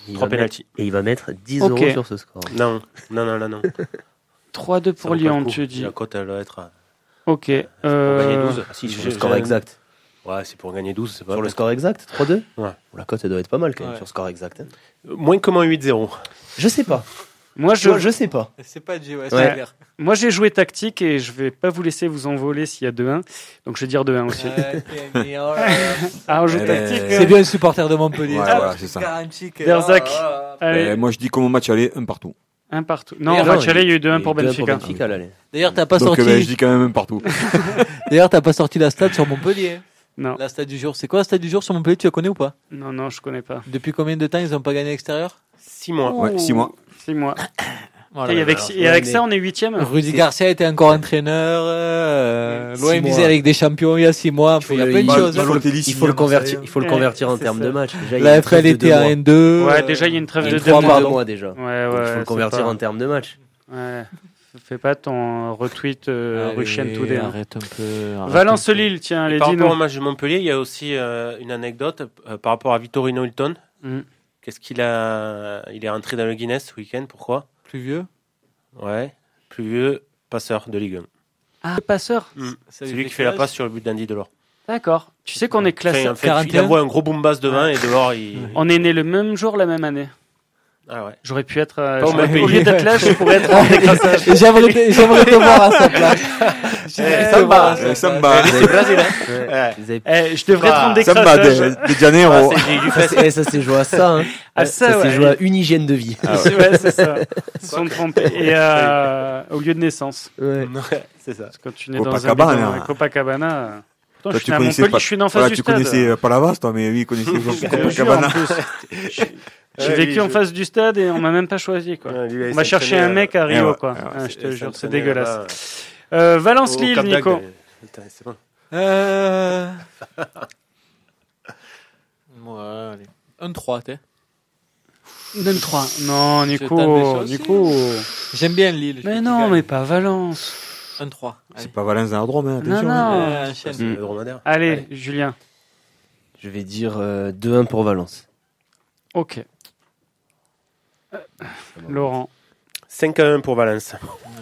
I: Il
F: Trois
I: va
F: pénaltys.
I: mettre- Et il va mettre dix
E: Ok.
I: euros sur ce score.
F: Non, non, non, non, non.
E: trois deux pour
F: Ça vaut pas
E: Lyon,
F: le coup.
E: tu dis.
F: La cote, elle doit être à-
E: Ok.
F: pour
E: Euh...
F: gagner douze.
I: Si, sur
F: J'ai-
I: le score
F: j'ai-
I: exact.
F: Ouais, c'est pour gagner douze, c'est pas
I: Sur le
F: bête.
I: score exact, trois deux
F: Ouais.
I: La cote, elle doit être pas mal quand même
H: Ouais.
I: sur le score exact. hein.
F: Moins que moins huit zéro.
I: Je sais pas.
E: Moi, je...
I: Je, je sais pas.
H: C'est pas G, ouais,
E: Ouais.
H: c'est clair.
E: Moi, j'ai joué tactique et je vais pas vous laisser vous envoler s'il y a deux un. Donc, je vais dire deux un aussi.
H: Ouais, Kenny, oh là là.
E: Ah, on joue
G: Eh ben,
E: tactique.
H: C'est bien le supporter de Montpellier.
G: Ouais,
H: Ah,
G: voilà, c'est ça.
H: garanti que-
E: Derzac.
H: oh là là.
E: Allez,
G: Euh, moi, je dis comme au match aller, un partout.
E: un partout. Non,
I: Et
E: au
I: non,
E: match aller, il y a eu deux un
I: Et
E: pour
I: deux un
E: Benfica.
I: Benfica, là, allez.
H: D'ailleurs, t'as pas
G: Donc,
H: sorti.
G: euh, ben, je dis quand même un partout.
H: D'ailleurs, t'as pas sorti la stat sur Montpellier.
E: Non,
H: La stat du jour. C'est quoi la stat du jour sur Montpellier? Tu la connais ou pas?
E: non, non, je connais pas.
H: Depuis combien de temps ils ont pas gagné à l'extérieur?
F: six mois.
G: Ouais, six mois.
E: Six mois.
H: Voilà.
E: et avec, et avec ça, on est huitième.
H: Rudy Garcia était encore entraîneur. Euh,
I: Six
H: L'O M
I: mois.
H: visait avec des champions il y a six mois.
I: Il faut
H: Il y a
I: le-
H: plein de
I: il-
H: choses.
I: il faut le-
G: Balotelli
I: il faut le
G: signe à
I: convertir,
G: Marseille.
I: il faut le
E: Ouais,
I: convertir en
E: c'est
I: termes
E: ça.
I: de match. Déjà, il y a
H: La
I: une
H: F L
I: trêve de
H: était
I: deux
H: à
I: mois.
H: un deux.
E: Ouais,
H: euh,
E: déjà, il y a une trêve
I: Il y a
E: de
I: une
E: deux
I: trêve de
E: mois.
I: deux mois déjà.
E: Ouais,
I: Donc,
E: ouais.
I: il faut le
E: c'est
I: convertir
E: pas-
I: en termes de match.
E: Ouais. Fais pas ton retweet euh,
H: Allez,
E: Russian Today. hein.
H: Arrête un peu. arrête
E: Valence-Lille, tiens,
F: Et
E: allez,
F: par rapport au
E: dis-nous.
F: match de Montpellier, il y a aussi euh, une anecdote euh, par rapport à Vittorino Hilton.
E: Mm.
F: Qu'est-ce qu'il a Il est rentré dans le Guinness ce week-end. Pourquoi?
H: un peu. Plus vieux.
F: Ouais, plus vieux passeur de Ligue un.
E: Ah, le passeur.
F: Mm.
H: Ça
F: C'est
H: lui
F: lui
H: fait
F: qui fait la
H: quel
F: passe
H: âge
F: sur le but d'Andy Delors.
E: D'accord. Tu sais qu'on est classé.
F: Enfin, en fait,
H: quarante et
F: il
H: un.
F: envoie un gros boom bass devant et Delors, il.
E: On est né le même jour, la même année.
F: Ah ouais.
E: J'aurais pu être. euh,
F: Pas au
E: j'aurais-
F: même
E: au
F: pays.
E: lieu d'être là, je pourrais être en décrassage.
H: J'aimerais te, j'aimerais te voir à sa place. J'aimerais te
F: ça
H: voir
F: va,
H: à sa
G: Ça me
H: place.
G: bat.
I: Vous avez-
F: Brésilien.
I: Ouais. Vous avez-
E: Eh, je devrais être en
F: Ah,
G: Ça me bat
E: décrassage.
G: de, de Janeiro.
F: Ah, c'est- j'ai eu du
I: Ça,
F: fait.
I: c'est- eh, ça s'est joué à ça. Hein.
E: Ah, ça,
I: ça s'est
E: ouais.
I: joué à une hygiène de vie.
F: Ah
E: Ouais, c'est ça. Ils se sont trompés. Et euh, au lieu de naissance.
I: Ouais.
F: Ouais, c'est ça.
E: Parce que quand tu nais dans un
G: Copacabana.
E: bidon, ouais, Copacabana. euh, Pourtant,
G: Toi,
E: je
G: tu
E: suis né à
G: connaissais
E: Montpellier,
G: pas-
E: je suis né en face
G: voilà,
E: du
G: tu
E: stade.
G: connaissais euh, pas la vaste, toi, mais oui, il connaissait
E: Je te jure,
G: Copacabana.
E: en plus. J'ai j'ai
F: Ouais,
E: vécu
F: lui,
E: en
F: je-
E: face du stade et on m'a même pas choisi, quoi.
F: Ouais, lui, il
E: On va chercher
F: s'entraînait,
E: un mec à
G: Eh
E: Rio,
G: ouais,
E: quoi.
G: eh ouais,
E: Ah, je te
F: il
E: jure, c'est
F: s'entraînait
E: dégueulasse.
F: là-bas.
E: Euh,
F: Au
E: Valence-Lille,
F: Cap
E: Nico.
F: d'Agde. Putain, c'est bon.
H: Euh... Ouais, allez. un trois, t'es.
E: vingt-trois. Non,
H: Je tente des
E: Nico.
H: choses.
E: Nico.
H: J'aime bien Lille. je
E: Mais
H: dis
E: non,
H: gagne.
E: mais pas Valence.
H: un trois. Allez.
G: C'est pas Valence dans la Drôme, hein,
E: Non,
G: attention.
E: non.
G: hein.
H: Euh, enchaîne.
F: C'est le dromadaire.
E: Allez, Julien.
I: Je vais dire euh, deux un pour Valence.
E: Ok. Euh, Laurent.
F: cinq à un pour Valence.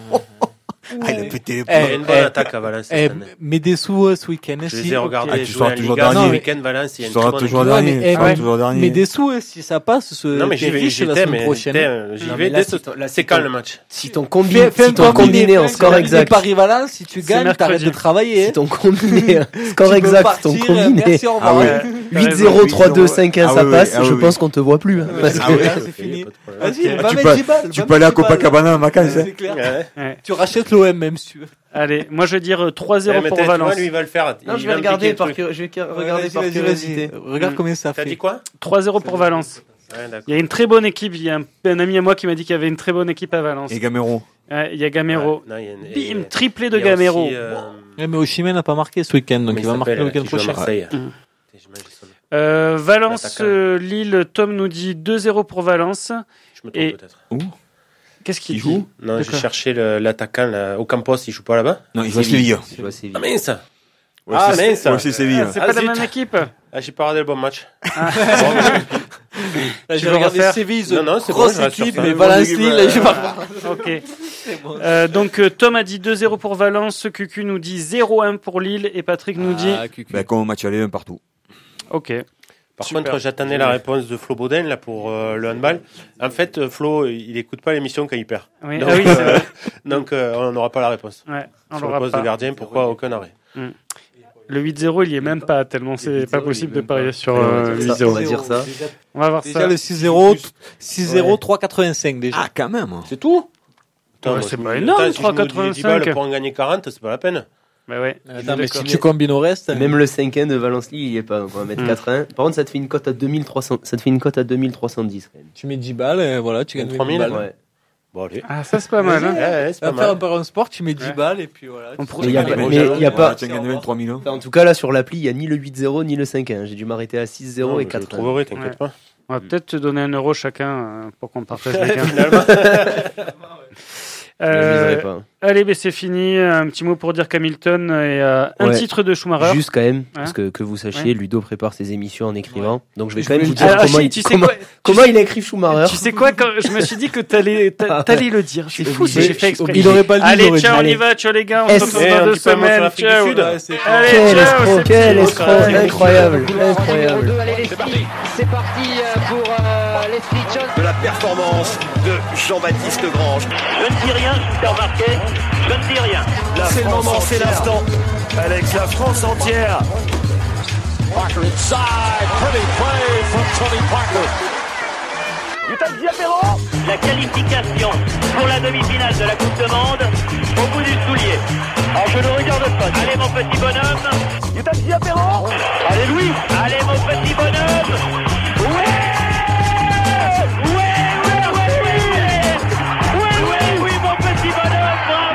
G: Ah, il a pété les
F: Il y a
H: Eh,
F: une bonne
H: eh,
F: attaque à Valence.
H: Eh,
F: cette année.
H: mets des sous euh, ce week-end.
F: Je
H: si-
F: les ai regardés
G: Ah,
F: jouer
G: tu seras
F: en
G: toujours
F: Liga.
G: dernier.
F: Ce week-end, Valence, il y a
G: Tu
F: une
G: seras
F: très bonne
G: toujours
F: équipe.
H: Ouais,
G: dernier.
H: mais, eh,
G: tu seras
H: ouais.
G: toujours dernier.
H: Mets des sous euh, si ça passe. Ce,
F: Non, mais
H: t'es
F: j'y vais,
H: riche la
F: j'étais,
H: semaine
F: mais
H: prochaine.
F: j'étais, euh, j'y
I: Non,
F: vais
I: mais là,
F: dès
I: si
F: ce-
I: ton- là, si
F: C'est quand
I: ton-
F: le match?
I: Si ton combi,
H: Fais, fais
I: si
H: un
I: ton combiné en
H: fais
I: score
H: un
I: exact,
H: Paris-Valence, si tu
E: C'est
H: gagnes, t'arrêtes
E: mercredi.
H: de travailler.
I: si ton combiné, score
H: Tu peux
I: exact,
H: partir,
I: ton
H: euh,
I: combiné,
H: Merci, au revoir.
G: Ah ouais.
H: Ouais.
I: huit zéro, trois deux, cinq un,
G: Ah
I: ça
G: oui,
I: passe,
G: ah oui,
I: je
G: oui.
I: pense qu'on te voit plus. hein, parce
H: Ah
I: que-
H: ouais, c'est fini. Vas-y, va
G: Tu
H: mettre
G: peux,
H: dix balles.
G: tu
H: va
G: peux aller à
H: mettre dix balles.
G: Copacabana en vacances. hein.
H: C'est clair.
F: Ouais.
E: Ouais.
H: Tu rachètes l'O M même si tu veux.
E: Allez, moi je vais dire euh, trois
F: Eh,
E: zéro
F: mais
E: pour
F: t'as- tu vois,
E: Valence.
F: lui, il va le faire.
I: Non,
F: Il
I: je
F: va
I: vais
F: me
I: regarder
F: piquer le
I: par,
F: truc.
I: cur- je vais ca-
H: Vas-y,
I: regarder par
H: vas-y,
I: curiosité.
H: vas-y. Regarde
F: Mm.
H: combien ça
F: T'as
H: fait.
F: dit quoi?
E: trois zéro pour Valence.
F: Ouais, d'accord.
E: Il y a une très bonne équipe. Il y a un, un ami à moi qui m'a dit qu'il y avait une très bonne équipe à Valence.
G: Et Gamero.
E: Ouais, il y a Gamero.
F: Ouais, non, il y a une-
E: Bim,
F: et-
E: triplé de
F: il y a
E: Gamero.
F: aussi, euh,
H: Ouais, mais Osimhen n'a pas marqué ce week-end, donc
F: comment
H: il va marquer le
F: s'appelle,
H: week-end
F: qui joue à
H: prochain.
F: Marseille.
E: Mm.
F: J'imagine son nom.
E: Euh, Valence,
F: L'attaquant.
E: euh, Lille, Tom nous dit deux zéro pour Valence.
F: Je me trompe
E: Et-
F: peut-être.
E: Qu'est-ce qu'il
G: Il
E: dit
G: joue
F: Non,
E: De
F: j'ai
E: quoi
F: cherché le- l'attaquant là, au Campos, il joue pas là-bas.
G: Non, il va à Séville.
I: Je vois Séville.
F: Ah mince.
G: Ouais,
F: Ah
G: c'est-
F: mince.
G: ouais, c'est Séville.
E: C'est
F: Ah,
E: pas la
F: zut.
E: même équipe.
F: Ah, j'ai pas regardé le bon match.
H: Là,
E: Tu
H: j'ai
E: veux
H: regardé
E: refaire
H: Séville,
F: Non, non, c'est bon,
H: grosse
F: je reste sur
H: équipe,
F: ça.
H: mais
F: Grosse
H: Valence
G: équipe,
H: Lille,
G: ouais.
H: je pas.
E: Ok.
H: C'est bon.
E: Euh, donc euh, Tom a dit deux zéro pour Valence. Cucu nous dit zéro un pour Lille. Et Patrick nous dit.
H: Ah, cucu.
G: Ben, comme au match aller, un partout.
E: Ok.
F: Par
E: Super.
F: contre, j'attendais la réponse de Flo Baudin là pour euh, le handball. En fait, euh, Flo, il écoute pas l'émission quand il perd.
E: Oui.
F: Donc,
E: Ah oui, c'est
F: euh,
E: vrai.
F: donc euh, on n'aura pas la réponse.
E: Ouais, on
F: Sur le
E: l'aura
F: poste
E: pas.
F: de gardien, pourquoi aucun arrêt?
E: Le huit zéro, il y est même pas, tellement c'est pas possible de parier sur
I: Ouais, on
E: euh,
I: va dire
E: huit
I: ça,
E: zéro.
I: on va dire ça.
H: Déjà,
E: On va voir
H: déjà
E: ça.
H: le six zéro, six zéro, trois quatre-vingt-cinq déjà.
G: Ah, quand même.
F: C'est tout? Attends,
E: Ouais,
F: moi,
E: c'est
F: je
E: pas
F: me-
E: énorme,
F: attends, si je
E: trois
F: me dis dix balles
E: quatre-vingt-cinq.
F: pour en gagner quarante, c'est pas la peine.
E: Bah ouais.
H: Attends, mais si
E: d'accord.
H: tu combines au reste.
I: Même le cinq un de Valence-Lille, il y est pas, donc on va mettre
E: Mm.
I: quatre un. Par contre, ça te fait une cote à deux mille trois cents, ça te fait une cote à deux mille trois cent dix, quand même.
H: Tu mets dix balles, et voilà, tu gagnes
F: trois mille,
H: dix balles.
I: Ouais.
F: Bon, allez.
E: Ah, ça c'est pas mal. Hein.
F: Ouais, ouais, c'est
H: Tu vas
F: pas
H: faire un
F: mal.
H: pari en sport, tu mets dix
E: Ouais.
H: balles, et puis voilà.
E: On
H: tu
E: pourrait-
H: fais
I: Mais y a
H: gagner
I: pas-
H: au
I: mais
H: jalon.
I: y a pas-
G: Tiens, gagner vingt-trois mille.
I: Enfin, en tout cas, là, sur l'appli, il n'y a ni le huit zéro, ni le cinq un. J'ai dû m'arrêter à six zéro
F: Non,
I: et
F: je le
I: quatre un.
F: trouverai, t'inquiète
E: Ouais.
F: pas.
E: On va peut-être te donner un euro chacun euh, pour qu'on partage chacun.
F: Finalement.
I: Euh, pas.
E: Allez, ben c'est fini. Un petit mot pour dire qu'Hamilton et euh, un
I: ouais.
E: titre de Schumacher.
I: Juste quand même,
E: hein
I: parce que que vous sachiez, ouais. Ludo prépare ses émissions en écrivant. Ouais. Donc je vais
E: je
I: quand même vous dire
E: alors,
I: comment,
E: Achille,
I: il,
E: tu sais
I: comment,
E: quoi,
I: comment
E: tu
I: il a écrit Schumacher.
E: Tu sais quoi, quand je me suis dit que t'allais, t'allais le dire. C'est fou si j'ai fait exprès.
H: Il aurait pas dit.
E: Allez, ciao, on y va, ciao les gars. On se retrouve dans deux semaines. Ciao.
I: Allez, quel escroc, quel escroc, incroyable, incroyable.
A: C'est parti pour les Street
B: de la performance de Jean-Baptiste Grange.
C: Je ne dis rien, je t'ai remarqué. Je ne dis rien.
B: C'est le moment, c'est l'instant. Alex, la France entière.
D: Parker inside, pretty play from Tony Parker.
C: La qualification pour la demi-finale de la Coupe de Monde au bout du soulier. Alors je ne regarde pas. Allez mon petit bonhomme. Allez Louis. Allez mon petit bonhomme. Ouais. Ouais, ouais, ouais, ouais. Ouais, ouais, oui mon petit bonhomme.